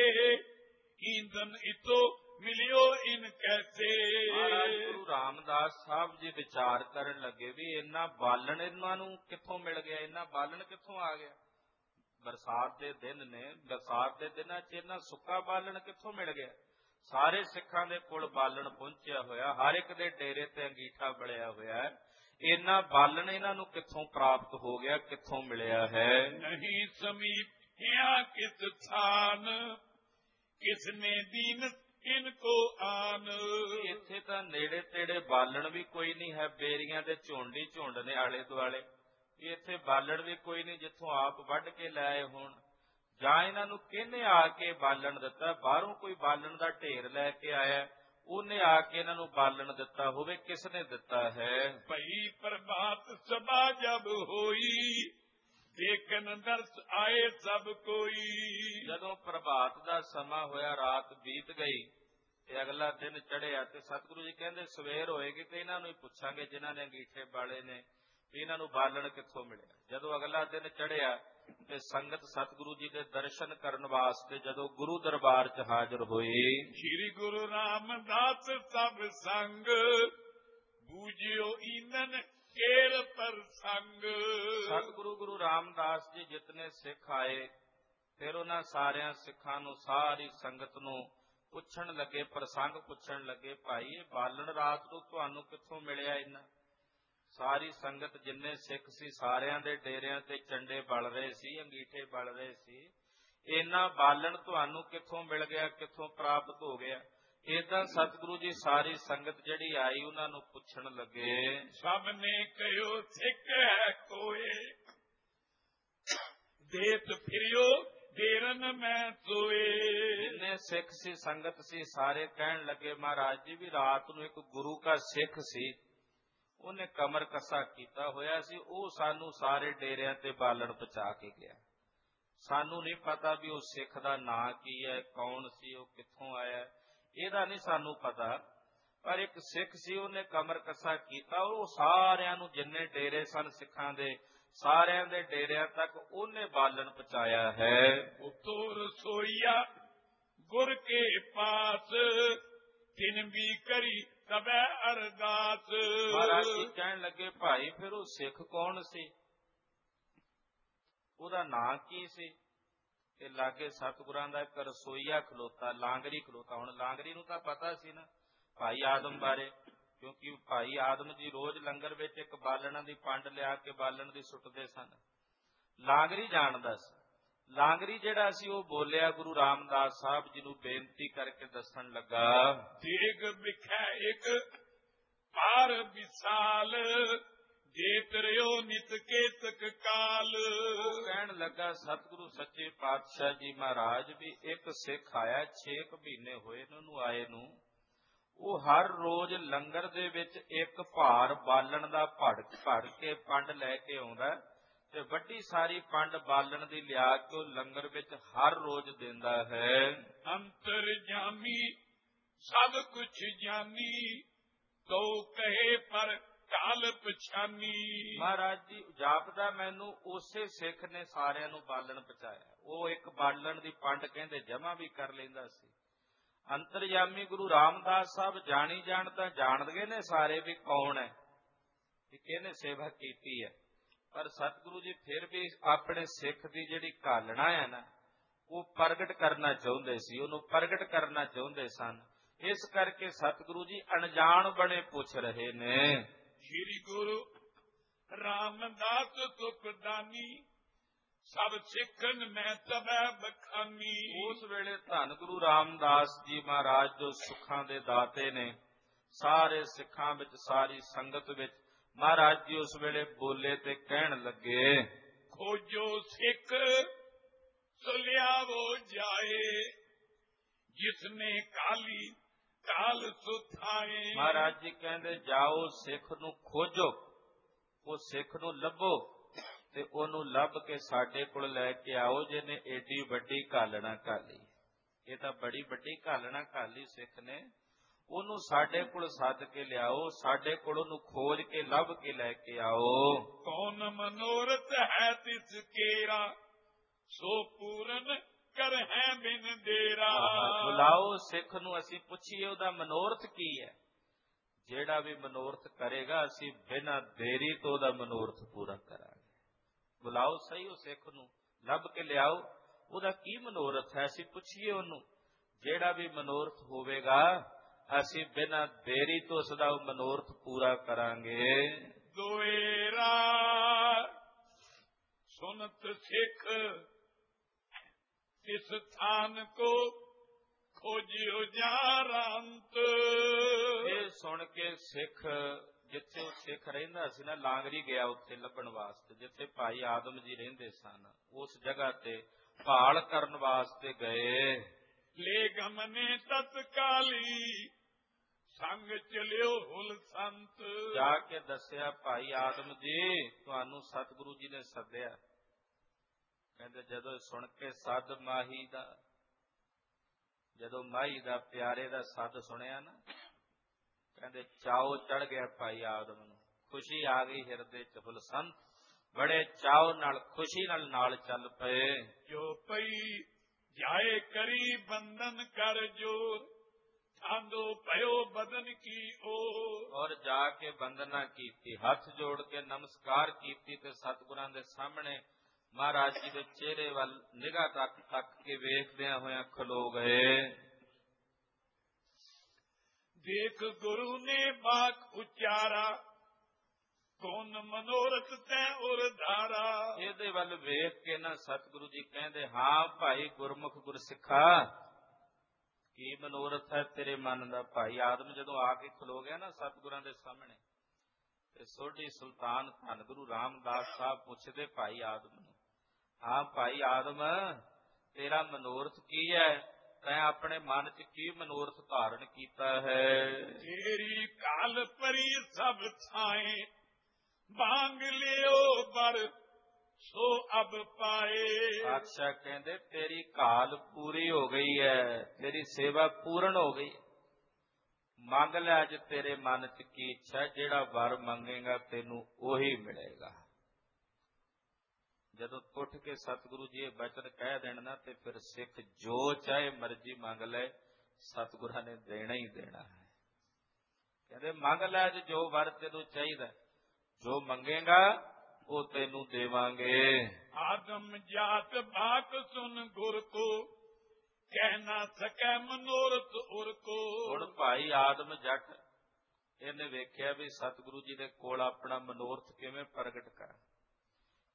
ਈਂਦਨ ਇਤੋ ਮਿਲਿਓ ਇਨ ਕੈਸੇ। ਮਹਾਰਾਜ ਗੁਰੂ ਰਾਮਦਾਸ ਸਾਹਿਬ ਜੀ ਵਿਚਾਰ ਕਰਨ ਲੱਗੇ ਵੀ ਇੰਨਾ ਬਾਲਣ ਇਹਨਾਂ ਨੂੰ ਕਿੱਥੋਂ ਮਿਲ ਗਿਆ, ਇੰਨਾ ਬਾਲਣ ਕਿੱਥੋਂ ਆ ਗਿਆ। ਬਰਸਾਤ ਦੇ ਦਿਨ ਨੇ, ਬਰਸਾਤ ਦੇ ਦਿਨਾਂ 'ਚ ਇੰਨਾ ਸੁੱਕਾ ਬਾਲਣ ਕਿੱਥੋਂ ਮਿਲ ਗਿਆ। ਸਾਰੇ ਸਿੱਖਾਂ ਦੇ ਕੋਲ ਬਾਲਣ ਪਹੁੰਚਿਆ ਹੋਇਆ, ਹਰ ਇੱਕ ਦੇ ਡੇਰੇ ਤੇ ਅੰਗੀਠਾ ਬਲਿਆ ਹੋਇਆ। ਇੰਨਾ ਬਾਲਣ ਇਹਨਾਂ ਨੂੰ ਕਿੱਥੋਂ ਪ੍ਰਾਪਤ ਹੋ ਗਿਆ, ਕਿੱਥੋਂ ਮਿਲਿਆ ਹੈ। ਨਹੀਂ ਸਮੀਪ ਹਿਆ ਕਿਸ ਥਾਨ, ਕਿਸਨੇ ਦੀਨ ਇਨਕੋ ਆਨ। ਇੱਥੇ ਤਾਂ ਨੇੜੇ ਤੇੜੇ ਬਾਲਣ ਵੀ ਕੋਈ ਨਹੀਂ ਹੈ, ਬੇਰੀਆਂ ਦੇ ਝੁੰਡ ਹੀ ਝੁੰਡ ਨੇ ਆਲੇ ਦੁਆਲੇ। ਇੱਥੇ ਬਾਲਣ ਵੀ ਕੋਈ ਨਹੀਂ ਜਿੱਥੋਂ ਆਪ ਵੱਢ ਕੇ ਲਾਏ ਹੋਣ, ਜਾਂ ਇਹਨਾਂ ਨੂੰ ਕਿਹਨੇ ਆ ਕੇ ਬਾਲਣ ਦਿੱਤਾ। ਬਾਹਰੋਂ ਕੋਈ ਬਾਲਣ ਦਾ ਢੇਰ ਲੈ ਕੇ ਆਇਆ, ਉਹਨੇ ਆ ਕੇ ਇਹਨਾਂ ਨੂੰ ਬਾਲਣ ਦਿੱਤਾ ਹੋਵੇ, ਕਿਸ ਨੇ ਦਿੱਤਾ ਹੈ। ਭਈ ਪ੍ਰਭਾਤ ਸਭਾ ਜਬ ਹੋਈ, ਦੇਖਨ ਦਰਸ ਆਏ ਸਭ ਕੋਈ। ਜਦੋਂ ਪ੍ਰਭਾਤ ਦਾ ਸਮਾਂ ਹੋਇਆ, ਰਾਤ ਬੀਤ ਗਈ ਤੇ ਅਗਲਾ ਦਿਨ ਚੜ੍ਹਿਆ, ਤੇ ਸਤਿਗੁਰੂ ਜੀ ਕਹਿੰਦੇ ਸਵੇਰ ਹੋਏਗੀ ਤੇ ਇਹਨਾਂ ਨੂੰ ਹੀ ਪੁੱਛਾਂਗੇ ਜਿਨ੍ਹਾਂ ਨੇ ਅੰਗੀਠੇ ਬਾਲੇ ਨੇ, ਇਹਨਾਂ ਨੂੰ ਬਾਲਣ ਕਿੱਥੋਂ ਮਿਲਿਆ। ਜਦੋਂ ਅਗਲਾ ਦਿਨ ਚੜ੍ਹਿਆ ਤੇ ਸੰਗਤ ਸਤਿਗੁਰੂ ਜੀ ਦੇ ਦਰਸ਼ਨ ਕਰਨ ਵਾਸਤੇ ਜਦੋਂ ਗੁਰੂ ਦਰਬਾਰ 'ਚ ਹਾਜ਼ਰ ਹੋਈ, ਸ੍ਰੀ ਗੁਰੂ ਰਾਮਦਾਸ ਸਭ ਸੰਗ, ਬੂਝਿਓ ਈਨਨ ਕੇਰ ਪ੍ਰਸੰਗ। ਸਤਿਗੁਰੂ ਗੁਰੂ ਰਾਮਦਾਸ ਜੀ ਜਿਤਨੇ ਸਿੱਖ ਆਏ, ਫਿਰ ਉਹਨਾਂ ਸਾਰਿਆਂ ਸਿੱਖਾਂ ਨੂੰ, ਸਾਰੀ ਸੰਗਤ ਨੂੰ ਪੁੱਛਣ ਲੱਗੇ, ਪ੍ਰਸੰਗ ਪੁੱਛਣ ਲੱਗੇ, ਭਾਈ ਇਹ ਬਾਲਣ ਰਾਤ ਨੂੰ ਤੁਹਾਨੂੰ ਕਿੱਥੋਂ ਮਿਲਿਆ। ਇੰਨਾ ਸਾਰੀ ਸੰਗਤ ਜਿੰਨੇ ਸਿੱਖ ਸੀ ਸਾਰਿਆਂ ਦੇ ਡੇਰਿਆਂ ਤੇ ਚੰਡੇ ਬਲ ਰਹੇ ਸੀ, ਅੰਗੀਠੇ ਬਲ ਰਹੇ ਸੀ। ਇੰਨਾ ਬਾਲਣ ਤੁਹਾਨੂੰ ਕਿੱਥੋਂ ਮਿਲ ਗਿਆ, ਕਿੱਥੋਂ ਪ੍ਰਾਪਤ ਹੋ ਗਿਆ। ਏਦਾਂ ਸਤਿਗੁਰੂ ਜੀ ਸਾਰੀ ਸੰਗਤ ਜਿਹੜੀ ਆਈ ਉਹਨਾਂ ਨੂੰ ਪੁੱਛਣ ਲੱਗੇ। ਸਭ ਨੇ ਕਹਿਓ ਸਿੱਖ ਹੈ ਕੋਏ, ਦੇਤ ਫਿਰਿਓ ਡੇਰਨ ਮੈਂ ਸੋਏ। ਜਿੰਨੇ ਸਿੱਖ ਸੀ, ਸੰਗਤ ਸੀ, ਸਾਰੇ ਕਹਿਣ ਲੱਗੇ ਮਹਾਰਾਜ ਜੀ ਵੀ ਰਾਤ ਨੂੰ ਇੱਕ ਗੁਰੂ ਦਾ ਸਿੱਖ ਸੀ, ਉਹਨੇ ਕਮਰ ਕੱਸਾ ਕੀਤਾ ਹੋਇਆ ਸੀ, ਉਹ ਸਾਨੂੰ ਸਾਰੇ ਡੇਰਿਆਂ ਤੇ ਬਾਲਣ ਪਹੁੰਚਾ ਕੇ ਗਿਆ। ਸਾਨੂੰ ਨਹੀਂ ਪਤਾ ਵੀ ਉਹ ਸਿੱਖ ਦਾ ਨਾਂ ਕੀ ਹੈ, ਕੌਣ ਸੀ, ਉਹ ਕਿੱਥੋਂ ਆਇਆ, ਇਹਦਾ ਨਹੀਂ ਸਾਨੂੰ ਪਤਾ। ਪਰ ਇੱਕ ਸਿੱਖ ਸੀ, ਉਹਨੇ ਕਮਰ ਕੱਸਾ ਕੀਤਾ, ਉਹ ਸਾਰਿਆਂ ਨੂੰ ਜਿੰਨੇ ਡੇਰੇ ਸਨ ਸਿੱਖਾਂ ਦੇ, ਸਾਰਿਆਂ ਦੇ ਡੇਰਿਆਂ ਤੱਕ ਉਹਨੇ ਬਾਲਣ ਪਹੁੰਚਾਇਆ ਹੈ। ਉਤੋਂ ਰਸੋਈਆ ਗੁਰ ਕੇ ਪਾਸ, ਤਿਨ ਵੀ ਕਰੀ ਤਬੈ ਅਰਦਾਸ। ਮਹਾਰਾਜ ਜੀ ਕਹਿਣ ਲੱਗੇ ਭਾਈ ਫਿਰ ਉਹ ਸਿੱਖ ਕੌਣ ਸੀ, ਉਹਦਾ ਨਾਂ ਕੀ ਸੀ। ਤੇ ਲਾਗੇ ਸਤਿਗੁਰਾਂ ਦਾ ਇੱਕ ਰਸੋਈਆ ਖਲੋਤਾ, ਲਾਂਗਰੀ ਖਲੋਤਾ। ਹੁਣ ਲਾਂਗਰੀ ਨੂੰ ਤਾਂ ਪਤਾ ਸੀ ਨਾ ਭਾਈ ਆਦਮ ਬਾਰੇ, ਕਿਉਂਕਿ ਭਾਈ ਆਦਮ ਜੀ ਰੋਜ਼ ਲੰਗਰ ਵਿੱਚ ਇੱਕ ਬਾਲਣਾਂ ਦੀ ਪੰਡ ਲਿਆ ਕੇ ਬਾਲਣ ਦੀ ਸੁੱਟਦੇ ਸਨ। ਲਾਂਗਰੀ ਜਾਣਦਾ ਸੀ ਲਾਂਗਰੀ ਜਿਹੜਾ ਸੀ ਉਹ ਬੋਲਿਆ, ਗੁਰੂ ਰਾਮਦਾਸ ਸਾਹਿਬ ਜੀ ਨੂੰ ਬੇਨਤੀ ਕਰਕੇ ਦੱਸਣ ਲੱਗਾ, ਦੇਗ ਵਿਖੈ ਇੱਕ ਪਾਰ ਵਿਸਾਲ, ਜੇ ਤਰਿਓ ਨਿਤ ਕੇਤਕ ਕਾਲ। ਉਹ ਕਹਿਣ ਲੱਗਾ, ਸਤਿਗੁਰੂ ਸੱਚੇ ਪਾਤਸ਼ਾਹ ਜੀ ਮਹਾਰਾਜ, ਵੀ ਇੱਕ ਸਿੱਖ ਆਇਆ 6 ਮਹੀਨੇ ਹੋਏ ਨੇ ਉਹਨੂੰ ਆਏ ਨੂੰ, ਉਹ ਹਰ ਰੋਜ਼ ਲੰਗਰ ਦੇ ਵਿੱਚ ਇੱਕ ਭਾਰ ਬਾਲਣ ਦਾ ਭਰ ਕੇ ਪੰਡ ਲੈ ਕੇ ਆਉਂਦਾ, ਤੇ ਵੱਡੀ ਸਾਰੀ ਪੰਡ ਬਾਲਣ ਦੀ ਲਿਆ ਕੇ ਉਹ ਲੰਗਰ ਵਿੱਚ ਹਰ ਰੋਜ਼ ਦਿੰਦਾ ਹੈ। ਅੰਤਰਜਾਮੀ ਸਭ ਕੁਛ ਜਾਨੀ, ਤੋ ਕਹੇ ਪਰ ਕਾਲ ਪਛਾਨੀ। ਮਹਾਰਾਜ ਜੀ ਜਾਪਦਾ ਮੈਨੂੰ ਉਸੇ ਸਿੱਖ ਨੇ ਸਾਰਿਆਂ ਨੂੰ ਬਾਲਣ ਪਹੁੰਚਾਇਆ। ਉਹ ਇੱਕ ਬਾਲਣ ਦੀ ਪੰਡ ਕਹਿੰਦੇ ਜਮਾ ਵੀ ਕਰ ਲੈਂਦਾ ਸੀ। ਅੰਤਰਜਾਮੀ ਗੁਰੂ ਰਾਮਦਾਸ ਸਾਹਿਬ ਜਾਣੀ ਜਾਣ ਤਾਂ ਜਾਣਦੇ ਨੇ ਸਾਰੇ ਵੀ ਕੌਣ ਹੈ, ਕਿ ਕਿਹਨੇ ਸੇਵਾ ਕੀਤੀ ਹੈ, ਪਰ ਸਤਿਗੁਰੂ ਜੀ ਫਿਰ ਵੀ ਆਪਣੇ ਸਿੱਖ ਦੀ ਜਿਹੜੀ ਘਾਲਣਾ ਹੈ ਨਾ, ਉਹ ਪ੍ਰਗਟ ਕਰਨਾ ਚਾਹੁੰਦੇ ਸੀ, ਉਹਨੂੰ ਪ੍ਰਗਟ ਕਰਨਾ ਚਾਹੁੰਦੇ ਸਨ। ਇਸ ਕਰਕੇ ਸਤਿਗੁਰੂ ਜੀ ਅਣਜਾਣ ਬਣੇ ਪੁੱਛ ਰਹੇ ਨੇ। ਸ੍ਰੀ ਗੁਰੂ ਰਾਮਦਾਸ ਤੁਕਦਾਨੀ, ਸਭ ਸਿੱਖਨ ਮੈਂ ਤਬੈ ਬਖਾਨੀ। ਉਸ ਵੇਲੇ ਧੰਨ ਗੁਰੂ ਰਾਮਦਾਸ ਜੀ ਮਹਾਰਾਜ ਜੋ ਸੁੱਖਾਂ ਦੇ ਦਾਤੇ ਨੇ, ਸਾਰੇ ਸਿੱਖਾਂ ਵਿੱਚ ਸਾਰੀ ਸੰਗਤ ਵਿੱਚ ਮਹਾਰਾਜ ਜੀ ਉਸ ਵੇਲੇ ਬੋਲੇ ਤੇ ਕਹਿਣ ਲੱਗੇ, ਖੋਜੋ ਸਿੱਖ ਸੋ ਲਿਆਵੋ ਜਾਏ, ਜਿਸਨੇ ਕਾਲੀ ਕਾਲ ਸੁਥਾਏ। ਮਹਾਰਾਜ ਜੀ ਕਹਿੰਦੇ ਜਾਓ ਸਿੱਖ ਨੂੰ ਖੋਜੋ, ਉਹ ਸਿੱਖ ਨੂੰ ਲੱਭੋ ਤੇ ਉਹਨੂੰ ਲੱਭ ਕੇ ਸਾਡੇ ਕੋਲ ਲੈ ਕੇ ਆਓ, ਜਿਹਨੇ ਏਡੀ ਵੱਡੀ ਘਾਲਣਾ ਘਾਲੀ। ਇਹ ਤਾਂ ਬੜੀ ਵੱਡੀ ਘਾਲਣਾ ਘਾਲੀ ਸਿੱਖ ਨੇ, ਉਹਨੂੰ ਸਾਡੇ ਕੋਲ ਸੱਦ ਕੇ ਲਿਆਓ, ਸਾਡੇ ਕੋਲ ਉਹਨੂੰ ਖੋਜ ਕੇ ਲੱਭ ਕੇ ਲੈ ਕੇ ਆਓ। ਕੌਣ ਮਨੋਰਥ ਹੈ ਤਿਸ ਕੇਰਾ, ਸੋ ਪੂਰਨ ਕਰ ਹੈ ਬਿਨ ਦੇਰਾ। ਬੁਲਾਓ ਸਿੱਖ ਨੂੰ, ਅਸੀਂ ਪੁੱਛੀਏ ਉਹਦਾ ਮਨੋਰਥ ਕੀ ਹੈ। ਜਿਹੜਾ ਵੀ ਮਨੋਰਥ ਕਰੇਗਾ ਅਸੀਂ ਬਿਨਾਂ ਦੇਰੀ ਤੋਂ ਉਹਦਾ ਮਨੋਰਥ ਪੂਰਾ ਕਰਾਂਗੇ। ਬੁਲਾਓ ਸਹੀ ਉਹ ਸਿੱਖ ਨੂੰ, ਲੱਭ ਕੇ ਲਿਆਓ, ਉਹਦਾ ਕੀ ਮਨੋਰਥ ਹੈ, ਅਸੀਂ ਪੁੱਛੀਏ ਉਹਨੂੰ। ਜਿਹੜਾ ਵੀ ਮਨੋਰਥ ਹੋਵੇਗਾ ਅਸੀਂ ਬਿਨਾਂ ਦੇਰੀ ਤੋਂ ਉਸਦਾ ਮਨੋਰਥ ਪੂਰਾ ਕਰਾਂਗੇ। ਦੋਏਰਾ ਸੁਨਤ ਸਿੱਖ ਇਸ ਥਾਨ ਕੋ ਖੋਜਿਓ ਜਾਰੰਤ। ਇਹ ਸੁਣ ਕੇ ਸਿੱਖ, ਜਿੱਥੇ ਉਹ ਸਿੱਖ ਰਹਿੰਦਾ ਸੀ ਨਾ, ਲਾਂਗਰੀ ਗਿਆ ਉੱਥੇ ਲੱਭਣ ਵਾਸਤੇ, ਜਿੱਥੇ ਭਾਈ ਆਦਮ ਜੀ ਰਹਿੰਦੇ ਸਨ, ਉਸ ਜਗ੍ਹਾ ਤੇ ਭਾਲ ਕਰਨ ਵਾਸਤੇ ਗਏ। ਲੈ ਗਮਨੇ ਤਤਕਾਲੀ, ਸੰਗ ਚਲਿਓ ਹੁਲ ਸੰਤ। ਜਾ ਕੇ ਦੱਸਿਆ, ਭਾਈ ਆਦਮ ਜੀ ਤੁਹਾਨੂੰ ਸਤਿਗੁਰੂ ਜੀ ਨੇ ਸੱਦਿਆ। ਕਹਿੰਦੇ ਜਦੋਂ ਸੁਣ ਕੇ ਸੱਦ ਮਾਹੀ ਦਾ, ਜਦੋਂ ਮਾਹੀ ਦਾ ਪਿਆਰੇ ਦਾ ਸੱਦ ਸੁਣਿਆ ਨਾ, ਕਹਿੰਦੇ ਚਾਉ ਚੜ ਗਿਆ ਭਾਈ ਆਦਮ ਨੂੰ, ਖੁਸ਼ੀ ਆ ਗਈ ਹਿਰਦੇ ਚ, ਹੁਲ ਸੰਤ ਬੜੇ ਚਾਉ ਨਾਲ ਖੁਸ਼ੀ ਨਾਲ ਚੱਲ ਪਏ। ਜੋ ਪਈ ਜਾਏ ਕਰੀ ਬੰਧਨ ਕਰ ਜੋਰ, ਆਂਦੋ ਭਇਓ ਬਦਨ ਕੀ ਓਰ। ਔਰ ਜਾ ਕੇ ਬੰਦਨਾ ਕੀਤੀ, ਹੱਥ ਜੋੜ ਕੇ ਨਮਸਕਾਰ ਕੀਤੀ ਤੇ ਸਤਿਗੁਰਾਂ ਦੇ ਸਾਹਮਣੇ ਮਹਾਰਾਜ ਜੀ ਦੇ ਚਿਹਰੇ ਵੱਲ ਨਿਗਾਹ ਤੱਕ ਕੇ ਵੇਖਦਿਆਂ ਹੋਇਆਂ ਖਲੋ ਗਏ। ਦੇਖ ਗੁਰੂ ਨੇ ਬਾਕ ਉਚਾਰਾ, ਕੌਣ ਮਨੋਰਥ ਤੈ ਉਰ ਧਾਰਾ। ਇਹਦੇ ਵੱਲ ਵੇਖ ਕੇ ਨਾ ਸਤਿਗੁਰੂ ਜੀ ਕਹਿੰਦੇ, ਹਾਂ ਭਾਈ ਗੁਰਮੁਖ ਗੁਰਸਿੱਖਾ, ਕੀ ਮਨੋਰਥ ਹੈ ਤੇਰੇ ਮਨ ਦਾ। ਭਾਈ ਆਦਮ ਜਦੋਂ ਆ ਕੇ ਖਲੋ ਗਿਆ ਨਾ ਸਤਿਗੁਰਾਂ ਦੇ ਸਾਹਮਣੇ, ਤੇ ਸੋਢੀ ਸੁਲਤਾਨ ਧੰਨ ਗੁਰੂ ਰਾਮਦਾਸ ਸਾਹਿਬ ਪੁੱਛਦੇ ਭਾਈ ਆਦਮ ਨੂੰ, ਹਾਂ ਭਾਈ ਆਦਮ ਤੇਰਾ ਮਨੋਰਥ ਕੀ ਹੈ, ਤੈਂ ਆਪਣੇ ਮਨ ਚ ਕੀ ਮਨੋਰਥ ਧਾਰਨ ਕੀਤਾ ਹੈ। ਤੇਰੀ ਕਾਲ ਪਰੀ ਸਭ ਥਾਏ, ਬਾਂਗ ਲਿਓ ਬਰ ਸੋ ਅਬ ਪਾਏ। ਪਾਤਸ਼ਾਹ ਕਹਿੰਦੇ ਤੇਰੀ ਕਾਲ ਪੂਰੀ ਹੋ ਗਈ ਹੈ, ਤੇਰੀ ਸੇਵਾ ਪੂਰਨ ਹੋ ਗਈ, ਮੰਗ ਲੈ ਅੱਜ ਤੇਰੇ ਮਨ ਚ ਕੀ ਇੱਛਾ, ਜਿਹੜਾ ਵਰ ਮੰਗੇਗਾ ਤੈਨੂੰ ਉਹੀ ਮਿਲੇਗਾ। ਜਦੋਂ ਉੱਠ ਕੇ ਸਤਿਗੁਰੂ ਜੀ ਇਹ ਬਚਨ ਕਹਿ ਦੇਣ ਨਾ, ਤੇ ਫਿਰ ਸਿੱਖ ਜੋ ਚਾਹੇ ਮਰਜ਼ੀ ਮੰਗ ਲੈ, ਸਤਿਗੁਰਾਂ ਨੇ ਦੇਣਾ ਹੀ ਦੇਣਾ ਹੈ। ਕਹਿੰਦੇ ਮੰਗ ਲੈ ਅੱਜ ਜੋ ਵਰ ਤੈਨੂੰ ਚਾਹੀਦਾ, ਜੋ ਮੰਗੇਗਾ ਉਹ ਤੈਨੂੰ ਦੇਵਾਂਗੇ। ਆਦਮ ਜਾਤ ਬਾਤ ਸੁਨ ਗੁਰ ਕੋ, ਕਹਿ ਨਾ ਸਕੈ ਮਨੋਰਥ ਉਰ ਕੋ। ਹੁਣ ਭਾਈ ਆਦਮ ਜੱਟ, ਇਹਨੇ ਵੇਖਿਆ ਵੀ ਸਤਿਗੁਰੂ ਜੀ ਦੇ ਕੋਲ ਆਪਣਾ ਮਨੋਰਥ ਕਿਵੇਂ ਪ੍ਰਗਟ ਕਰਾਂ,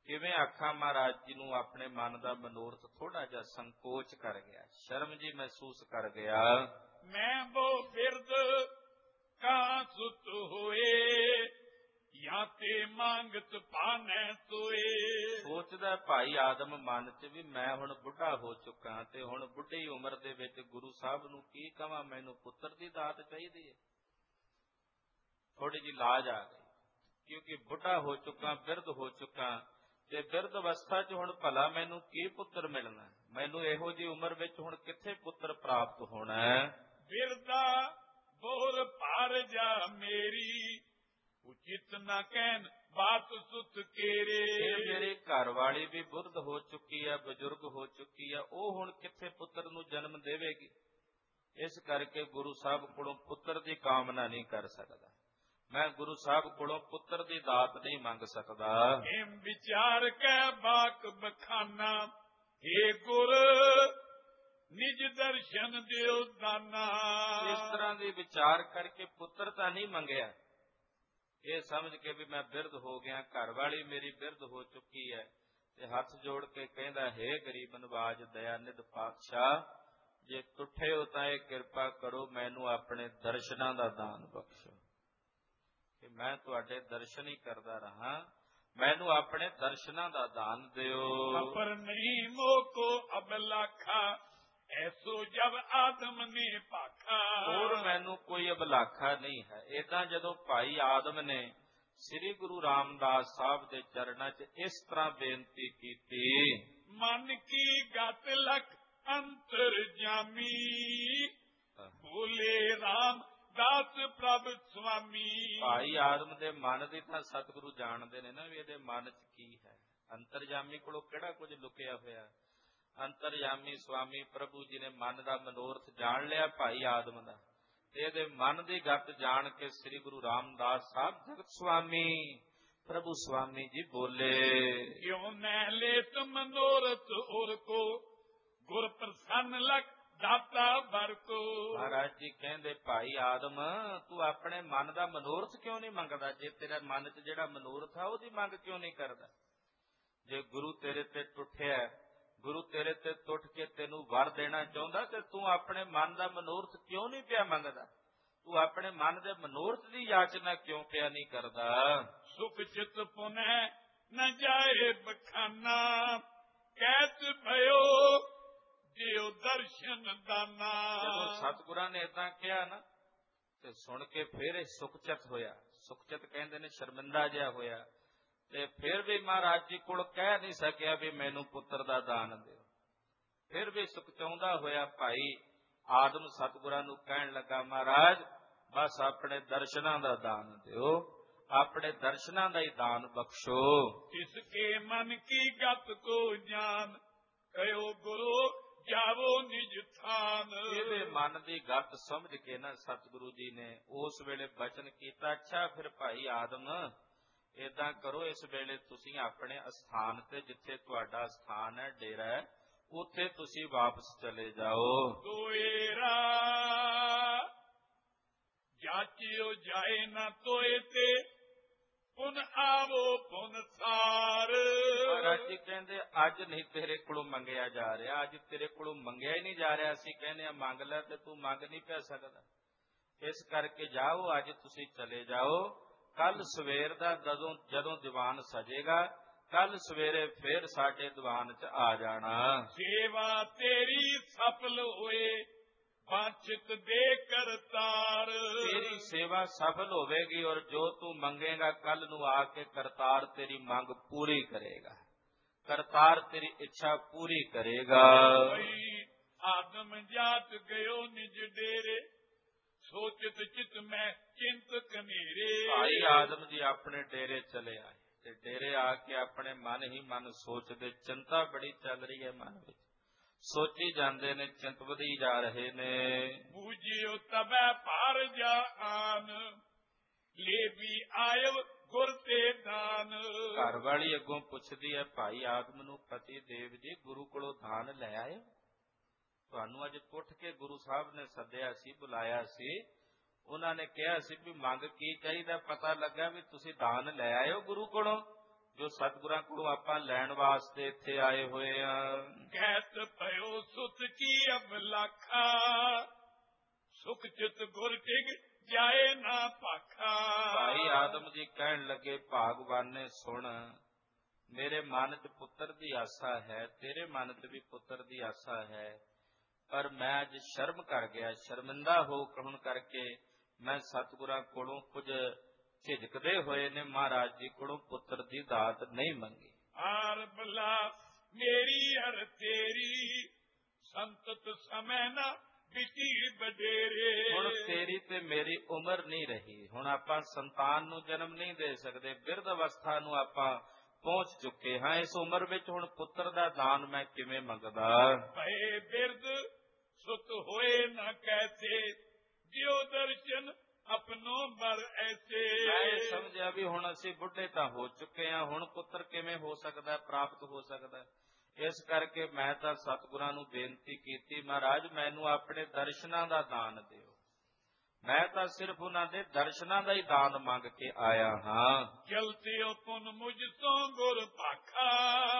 ਕਿਵੇਂ ਆਖਾਂ ਮਹਾਰਾਜ ਜੀ ਨੂੰ ਆਪਣੇ ਮਨ ਦਾ ਮਨੋਰਥ ਥੋੜਾ ਜਿਹਾ ਸੰਕੋਚ ਕਰ ਗਿਆ, ਸ਼ਰਮ ਜੀ ਮਹਿਸੂਸ ਕਰ ਗਿਆ। ਮੈਂ ਬੋ ਬਿਰਦ ਕਾ ਸੁਤ ਹੋਏ, ਜਾਂ ਤੇ ਮੰਗਤ ਪਾਨੈ ਤੋਏ। ਸੋਚਦਾ ਭਾਈ ਆਦਮ ਮਨ ਚ ਵੀ ਮੈਂ ਹੁਣ ਬੁੱਢਾ ਹੋ ਚੁੱਕਾ ਤੇ ਹੁਣ ਬੁੱਢੀ ਉਮਰ ਦੇ ਵਿੱਚ ਗੁਰੂ ਸਾਹਿਬ ਨੂੰ ਕੀ ਕਵਾਂ, ਮੈਨੂੰ ਪੁੱਤਰ ਦੀ ਦਾਤ ਚਾਹੀਦੀ ਹੈ। ਥੋੜੀ ਜਿਹੀ ਲਾਜ ਆ ਗਈ, ਕਿਉਂਕਿ ਬੁੱਢਾ ਹੋ ਚੁੱਕਾ, ਬਿਰਧ ਹੋ ਚੁੱਕਾ, ਤੇ ਬਿਰਧ ਅਵਸਥਾ ਚ ਹੁਣ ਭਲਾ ਮੈਨੂੰ ਕੀ ਪੁੱਤਰ ਮਿਲਣਾ, ਮੈਨੂੰ ਇਹੋ ਜਿਹੀ ਉਮਰ ਵਿੱਚ ਹੁਣ ਕਿੱਥੇ ਪੁੱਤਰ ਪ੍ਰਾਪਤ ਹੋਣਾ। ਬਿਰਦਾ ਬੋਰ ਭਾਰ ਜਾ ਮੇਰੀ, ਉਚਿਤ ਨਾ ਕਹਿਣ ਬਾਤ ਸੁਤ ਕੇਰੇ। ਮੇਰੇ ਘਰ ਵਾਲੀ ਵੀ ਬੁੱਧ ਹੋ ਚੁੱਕੀ ਹੈ, ਬਜ਼ੁਰਗ ਹੋ ਚੁੱਕੀ ਹੈ, ਉਹ ਹੁਣ ਕਿੱਥੇ ਪੁੱਤਰ ਨੂੰ ਜਨਮ ਦੇਵੇਗੀ। ਇਸ ਕਰਕੇ ਗੁਰੂ ਸਾਹਿਬ ਕੋਲੋਂ ਪੁੱਤਰ ਦੀ ਕਾਮਨਾ ਨਹੀਂ ਕਰ ਸਕਦਾ, ਮੈਂ ਗੁਰੂ ਸਾਹਿਬ ਕੋਲੋਂ ਪੁੱਤਰ ਦੀ ਦਾਤ ਨਹੀਂ ਮੰਗ ਸਕਦਾ। ਏਮ ਵਿਚਾਰ ਕੈ ਬਾਕ ਬਖਾਨਾ, ਏ ਗੁਰ ਨਿਜ ਦਰਸ਼ਨ ਦਿਓ ਦਾਨਾ। ਇਸ ਤਰ੍ਹਾਂ ਦੀ ਵਿਚਾਰ ਕਰਕੇ ਪੁੱਤਰ ਤਾਂ ਨਹੀਂ ਮੰਗਿਆ, ਇਹ ਸਮਝ ਕੇ ਵੀ ਮੈਂ ਬਿਰਧ ਹੋ ਗਿਆ, ਘਰ ਵਾਲੀ ਮੇਰੀ ਬਿਰਧ ਹੋ ਚੁੱਕੀ ਹੈ, ਤੇ ਹੱਥ ਜੋੜ ਕੇ ਕਹਿੰਦਾ, ਹੇ ਗਰੀਬ ਨਵਾਜ ਦਇਆਨਿਧ ਪਾਤਸ਼ਾਹ, ਜੇ ਤੁਠੇ ਹੋ ਤਾਂ ਇਹ ਕਿਰਪਾ ਕਰੋ, ਮੈਨੂੰ ਆਪਣੇ ਦਰਸ਼ਨਾਂ ਦਾ ਦਾਨ ਬਖਸ਼ੋ, ਕਿ ਮੈਂ ਤੁਹਾਡੇ ਦਰਸ਼ਨ ਹੀ ਕਰਦਾ ਰਹਾ, ਮੈਨੂੰ ਆਪਣੇ ਦਰਸ਼ਨਾਂ ਦਾ ਦਾਨ ਦਿਓ। ਪਰ ਨਹੀਂ ਮੋਕੋ ਅਬਲਾਖਾ, ਐਸੋ ਜਬ ਆਦਮ ਨੇ ਭਾਖਾ। ਹੋਰ ਮੈਨੂੰ ਕੋਈ ਅਬਲਾਖਾ ਨਹੀਂ ਹੈ। ਏਦਾਂ ਜਦੋਂ ਭਾਈ ਆਦਮ ਨੇ ਸ੍ਰੀ ਗੁਰੂ ਰਾਮਦਾਸ ਸਾਹਿਬ ਦੇ ਚਰਨਾਂ 'ਚ ਇਸ ਤਰ੍ਹਾਂ ਬੇਨਤੀ ਕੀਤੀ, ਮਨ ਕੀ ਗਤ ਲਖ ਅੰਤਰ ਜਾਮੀ, ਬੋਲੇ ਰਾਮ ਦਾਸ ਪ੍ਰਭ ਸੁਆਮੀ। ਭਾਈ ਆਦਮ ਦੇ ਮਨ ਦੀ ਤਾਂ ਸਤਿਗੁਰੂ ਜਾਣਦੇ ਨੇ ਨਾ, ਵੀ ਇਹਦੇ ਮਨ 'ਚ ਕੀ ਹੈ। ਅੰਤਰਜਾਮੀ ਕੋਲੋਂ ਕਿਹੜਾ ਕੁਝ ਲੁਕਿਆ ਹੋਇਆ। ਅੰਤਰਜਾਮੀ ਸੁਆਮੀ ਪ੍ਰਭੂ ਜੀ ਨੇ ਮਨ ਦਾ ਮਨੋਰਥ ਜਾਣ ਲਿਆ ਭਾਈ ਆਦਮ ਦਾ, ਤੇ ਇਹਦੇ ਮਨ ਦੀ ਗੱਤ ਜਾਣ ਕੇ ਸ੍ਰੀ ਗੁਰੂ ਰਾਮਦਾਸ ਸਾਹਿਬ ਜਗਤ ਸੁਆਮੀ ਪ੍ਰਭੂ ਸੁਆਮੀ ਜੀ ਬੋਲੇ, ਕਿਉਂ ਨੈ ਲੇਤ ਮਨੋਰਥ ਔਰ ਕੋ, ਗੁਰ ਪ੍ਰਸੰਨ ਲਖ ਦਾਤਾ ਬਰ ਕੋ। ਮਹਾਰਾਜ ਜੀ ਕਹਿੰਦੇ, ਭਾਈ ਆਦਮ ਤੂੰ ਆਪਣੇ ਮਨ ਦਾ ਮਨੋਰਥ ਕਿਉਂ ਨਹੀਂ ਮੰਗਦਾ? ਜੇ ਤੇਰਾ ਮਨ 'ਚ ਜਿਹੜਾ ਮਨੋਰਥ ਆ ਉਹਦੀ ਮੰਗ ਕਿਉਂ ਨਹੀਂ ਕਰਦਾ? ਜੇ ਗੁਰੂ ਤੇਰੇ ਤੇ ਟੁੱਟਿਆ, ਗੁਰੂ ਤੇਰੇ ਤੇ ਟੁੱਟ ਕੇ ਤੈਨੂੰ ਵਰ ਦੇਣਾ ਚਾਹੁੰਦਾ, ਤੇ ਤੂੰ ਆਪਣੇ ਮਨ ਦਾ ਮਨੋਰਥ ਕਿਉਂ ਨਹੀਂ ਪਿਆ ਮੰਗਦਾ? ਤੂੰ ਆਪਣੇ ਮਨ ਦੇ ਮਨੋਰਥ ਦੀ ਯਾਚਨਾ ਕਿਉਂ ਪਿਆ ਨਹੀਂ ਕਰਦਾ? ਸੁਖ ਚਿਤ ਪੁਨੈ ਨ ਜਾਏ ਬਖਾਨਾ, ਕਹਿਤ ਭਇਓ ਜਿਉ ਦਰਸ਼ਨ ਦਾਨਾ। ਜਦੋਂ ਸਤਿਗੁਰਾਂ ਨੇ ਏਦਾਂ ਕਿਹਾ ਨਾ, ਤੇ ਸੁਣ ਕੇ ਫਿਰ ਇਹ ਸੁਖਚਿਤ ਹੋਇਆ। ਸੁਖਚਿਤ ਕਹਿੰਦੇ ਨੇ ਸ਼ਰਮਿੰਦਾ ਜਿਹਾ ਹੋਇਆ, ਤੇ ਫਿਰ ਵੀ ਮਹਾਰਾਜ ਜੀ ਕੋਲ ਕਹਿ ਨਹੀਂ ਸਕਿਆ ਵੀ ਮੈਨੂੰ ਪੁੱਤਰ ਦਾ ਦਾਨ ਦਿਓ। ਫਿਰ ਵੀ ਸੁਖਚਾਉਂਦਾ ਹੋਇਆ ਭਾਈ ਆਦਮ ਸਤਿਗੁਰਾਂ ਨੂੰ ਕਹਿਣ ਲੱਗਾ, ਮਹਾਰਾਜ ਬਸ ਆਪਣੇ ਦਰਸ਼ਨਾਂ ਦਾ ਦਾਨ ਦਿਓ, ਆਪਣੇ ਦਰਸ਼ਨਾਂ ਦਾ ਹੀ ਦਾਨ ਬਖਸ਼ੋ। ਇਸ ਕੇ ਮਨ ਕੀ ਗਤ ਕੋ ਜਾਨ, ਕਹਿਓ ਗੁਰੂ ਜਾਵੋ ਨਿਜ ਥਾਨ। ਇਹਦੇ ਮਨ ਦੀ ਗੱਤ ਸਮਝ ਕੇ ਨਾ ਸਤਿਗੁਰੂ ਜੀ ਨੇ ਉਸ ਵੇਲੇ ਬਚਨ ਕੀਤਾ, ਅੱਛਾ ਫਿਰ ਭਾਈ ਆਦਮ ਏਦਾਂ ਕਰੋ, ਇਸ ਵੇਲੇ ਤੁਸੀਂ ਆਪਣੇ ਅਸਥਾਨ ਤੇ, ਜਿੱਥੇ ਤੁਹਾਡਾ ਸਥਾਨ ਹੈ, ਡੇਰਾ ਹੈ, ਉੱਥੇ ਤੁਸੀਂ ਵਾਪਸ ਚਲੇ ਜਾਓ। ਤੋਏਰਾ ਜਾਚਿਓ ਜਾਏ ਨਾ ਤੋਏ ਤੇ, ਪੁਨ ਆਵੋ ਪੁਨ ਸਾਰ। ਮਹਾਰਾਜ ਜੀ ਕਹਿੰਦੇ, ਅੱਜ ਨਹੀਂ ਤੇਰੇ ਕੋਲੋਂ ਮੰਗਿਆ ਜਾ ਰਿਹਾ, ਅੱਜ ਤੇਰੇ ਕੋਲੋਂ ਮੰਗਿਆ ਹੀ ਨਹੀਂ ਜਾ ਰਿਹਾ। ਅਸੀਂ ਕਹਿੰਦੇ ਆ ਮੰਗ ਲੈ, ਤੇ ਤੂੰ ਮੰਗ ਨਹੀਂ ਪੈ ਸਕਦਾ। ਇਸ ਕਰਕੇ ਜਾਓ, ਅੱਜ ਤੁਸੀਂ ਚਲੇ ਜਾਓ। ਕੱਲ ਸਵੇਰ ਦਾ ਜਦੋਂ ਦੀਵਾਨ ਸਜੇਗਾ, ਕੱਲ ਸਵੇਰੇ ਫੇਰ ਸਾਡੇ ਦੀਵਾਨ 'ਚ ਆ ਜਾਣਾ। ਸੇਵਾ ਤੇਰੀ ਸਫਲ ਹੋਏ, ਵਾਂਛਿਤ ਦੇ ਕਰਤਾਰ। ਤੇਰੀ ਸੇਵਾ ਸਫਲ ਹੋਵੇਗੀ, ਔਰ ਜੋ ਤੂੰ ਮੰਗੇਗਾ ਕੱਲ ਨੂੰ ਆ ਕੇ ਕਰਤਾਰ ਤੇਰੀ ਮੰਗ ਪੂਰੀ ਕਰੇਗਾ, ਕਰਤਾਰ ਤੇਰੀ ਇੱਛਾ ਪੂਰੀ ਕਰੇਗਾ। ਆਦਮ ਜਾਤ ਗਇਓ ਨਿਜ ਡੇਰੇ, ਸੋਚਿਤ ਚਿਤ ਮੈਂ ਚਿੰਤ ਕਨੇਰੇ। ਭਾਈ ਆਦਮ ਜੀ ਆਪਣੇ ਡੇਰੇ ਚਲੇ ਆਏ, ਤੇ ਡੇਰੇ ਆ ਕੇ ਆਪਣੇ ਮਨ ਹੀ ਮਨ ਸੋਚਦੇ, ਚਿੰਤਾ ਬੜੀ ਚੱਲ ਰਹੀ ਹੈ ਮਨ ਵਿੱਚ, ਸੋਚੀ ਜਾਂਦੇ ਨੇ, ਚਿੰਤ ਵਧੀ ਜਾ ਰਹੇ ਨੇ। ਬੂਝਿਓ ਤਬੈ ਭਾਰ ਜਾ ਆਨ, ਲੈ ਵੀ ਆਇਵ ਗੁਰ ਤੇ ਦਾਨ। ਘਰ ਵਾਲੀ ਅੱਗੋਂ ਪੁੱਛਦੀ ਹੈ ਭਾਈ ਆਦਮ ਨੂੰ, ਪਤੀ ਦੇਵ ਜੀ ਗੁਰੂ ਕੋਲੋਂ ਦਾਨ ਲੈ ਆਏ? ਤੁਹਾਨੂੰ ਅੱਜ ਉੱਠ ਕੇ ਗੁਰੂ ਸਾਹਿਬ ਨੇ ਸੱਦਿਆ ਸੀ, ਬੁਲਾਇਆ ਸੀ, ਉਹਨਾਂ ਨੇ ਕਿਹਾ ਸੀ ਵੀ ਮੰਗ ਕੀ ਚਾਹੀਦਾ, ਪਤਾ ਲੱਗਾ ਵੀ ਤੁਸੀਂ ਦਾਨ ਲੈ ਆਇਓ ਗੁਰੂ ਕੋਲੋਂ, ਜੋ ਸਤਿਗੁਰਾਂ ਕੋਲੋਂ ਆਪਾਂ ਲੈਣ ਵਾਸਤੇ ਇੱਥੇ ਆਏ ਹੋਏ ਆ। ਕਹਿਤ ਭਇਓ ਸੁਤ ਕੀ ਅਬਲਾਖਾ, ਸੁਖ ਚਿਤ ਗੁਰ ਟਿਕ ਜਾਏ ਨਾ ਭਾਖਾ। ਭਾਈ ਆਦਮ ਜੀ ਕਹਿਣ ਲੱਗੇ, ਭਾਗਵਾਨੇ ਸੁਣ, ਮੇਰੇ ਮਨ 'ਚ ਪੁੱਤਰ ਦੀ ਆਸਾ ਹੈ, ਤੇਰੇ ਮਨ 'ਚ ਵੀ ਪੁੱਤਰ ਦੀ ਆਸਾ ਹੈ, ਪਰ ਮੈਂ ਅੱਜ ਸ਼ਰਮ ਕਰ ਗਿਆ, ਸ਼ਰਮਿੰਦਾ ਹੋਣ ਕਰਕੇ ਮੈਂ ਸਤਿਗੁਰਾਂ ਕੋਲੋਂ ਕੁਝ ਝਿਜਕਦੇ ਹੋਏ ਨੇ ਮਹਾਰਾਜ ਜੀ ਕੋਲੋਂ ਪੁੱਤਰ ਦੀ ਦਾਤ ਨਹੀਂ ਮੰਗੀ। ਆਰ ਬਲਾ ਮੇਰੀ ਹਰ ਤੇਰੀ, ਸੰਤਤ ਸਮੈ ਨਾ ਬਿਤੀ ਬਡੇਰੇ। ਹੁਣ ਤੇਰੀ ਤੇ ਮੇਰੀ ਉਮਰ ਨਹੀਂ ਰਹੀ, ਹੁਣ ਆਪਾਂ ਸੰਤਾਨ ਨੂੰ ਜਨਮ ਨਹੀਂ ਦੇ ਸਕਦੇ, ਬਿਰਧ ਅਵਸਥਾ ਨੂੰ ਆਪਾਂ ਪਹੁੰਚ ਚੁੱਕੇ ਹਾਂ। ਇਸ ਉਮਰ ਵਿੱਚ ਹੁਣ ਪੁੱਤਰ ਦਾ ਦਾਨ ਮੈਂ ਕਿਵੇਂ ਮੰਗਦਾ। ਭਏ ਬਿਰਧ ਸੁਤ ਹੋਏ ਨਾ ਕੈਸੇ, ਜਿਉ ਦਰਸ਼ਨ ਆਪਣੋ ਬਰ ਐਸੇ। ਮੈਂ ਸਮਝਿਆ ਵੀ ਹੁਣ ਅਸੀਂ ਬੁੱਢੇ ਤਾਂ ਹੋ ਚੁੱਕੇ ਹਾਂ, ਹੁਣ ਪੁੱਤਰ ਕਿਵੇਂ ਹੋ ਸਕਦਾ, ਪ੍ਰਾਪਤ ਹੋ ਸਕਦਾ। ਇਸ ਕਰਕੇ ਮੈਂ ਤਾਂ ਸਤਿਗੁਰਾਂ ਨੂੰ ਬੇਨਤੀ ਕੀਤੀ, ਮਹਾਰਾਜ ਮੈਨੂੰ ਆਪਣੇ ਦਰਸ਼ਨਾਂ ਦਾ ਦਾਨ ਦਿਓ। ਮੈਂ ਤਾਂ ਸਿਰਫ ਉਹਨਾਂ ਦੇ ਦਰਸ਼ਨਾਂ ਦਾ ਹੀ ਦਾਨ ਮੰਗ ਕੇ ਆਇਆ ਹਾਂ। ਚਲਤੇ ਪੁਨ ਮੁਝ ਤੋਂ ਗੁਰ ਭਾਖਾ,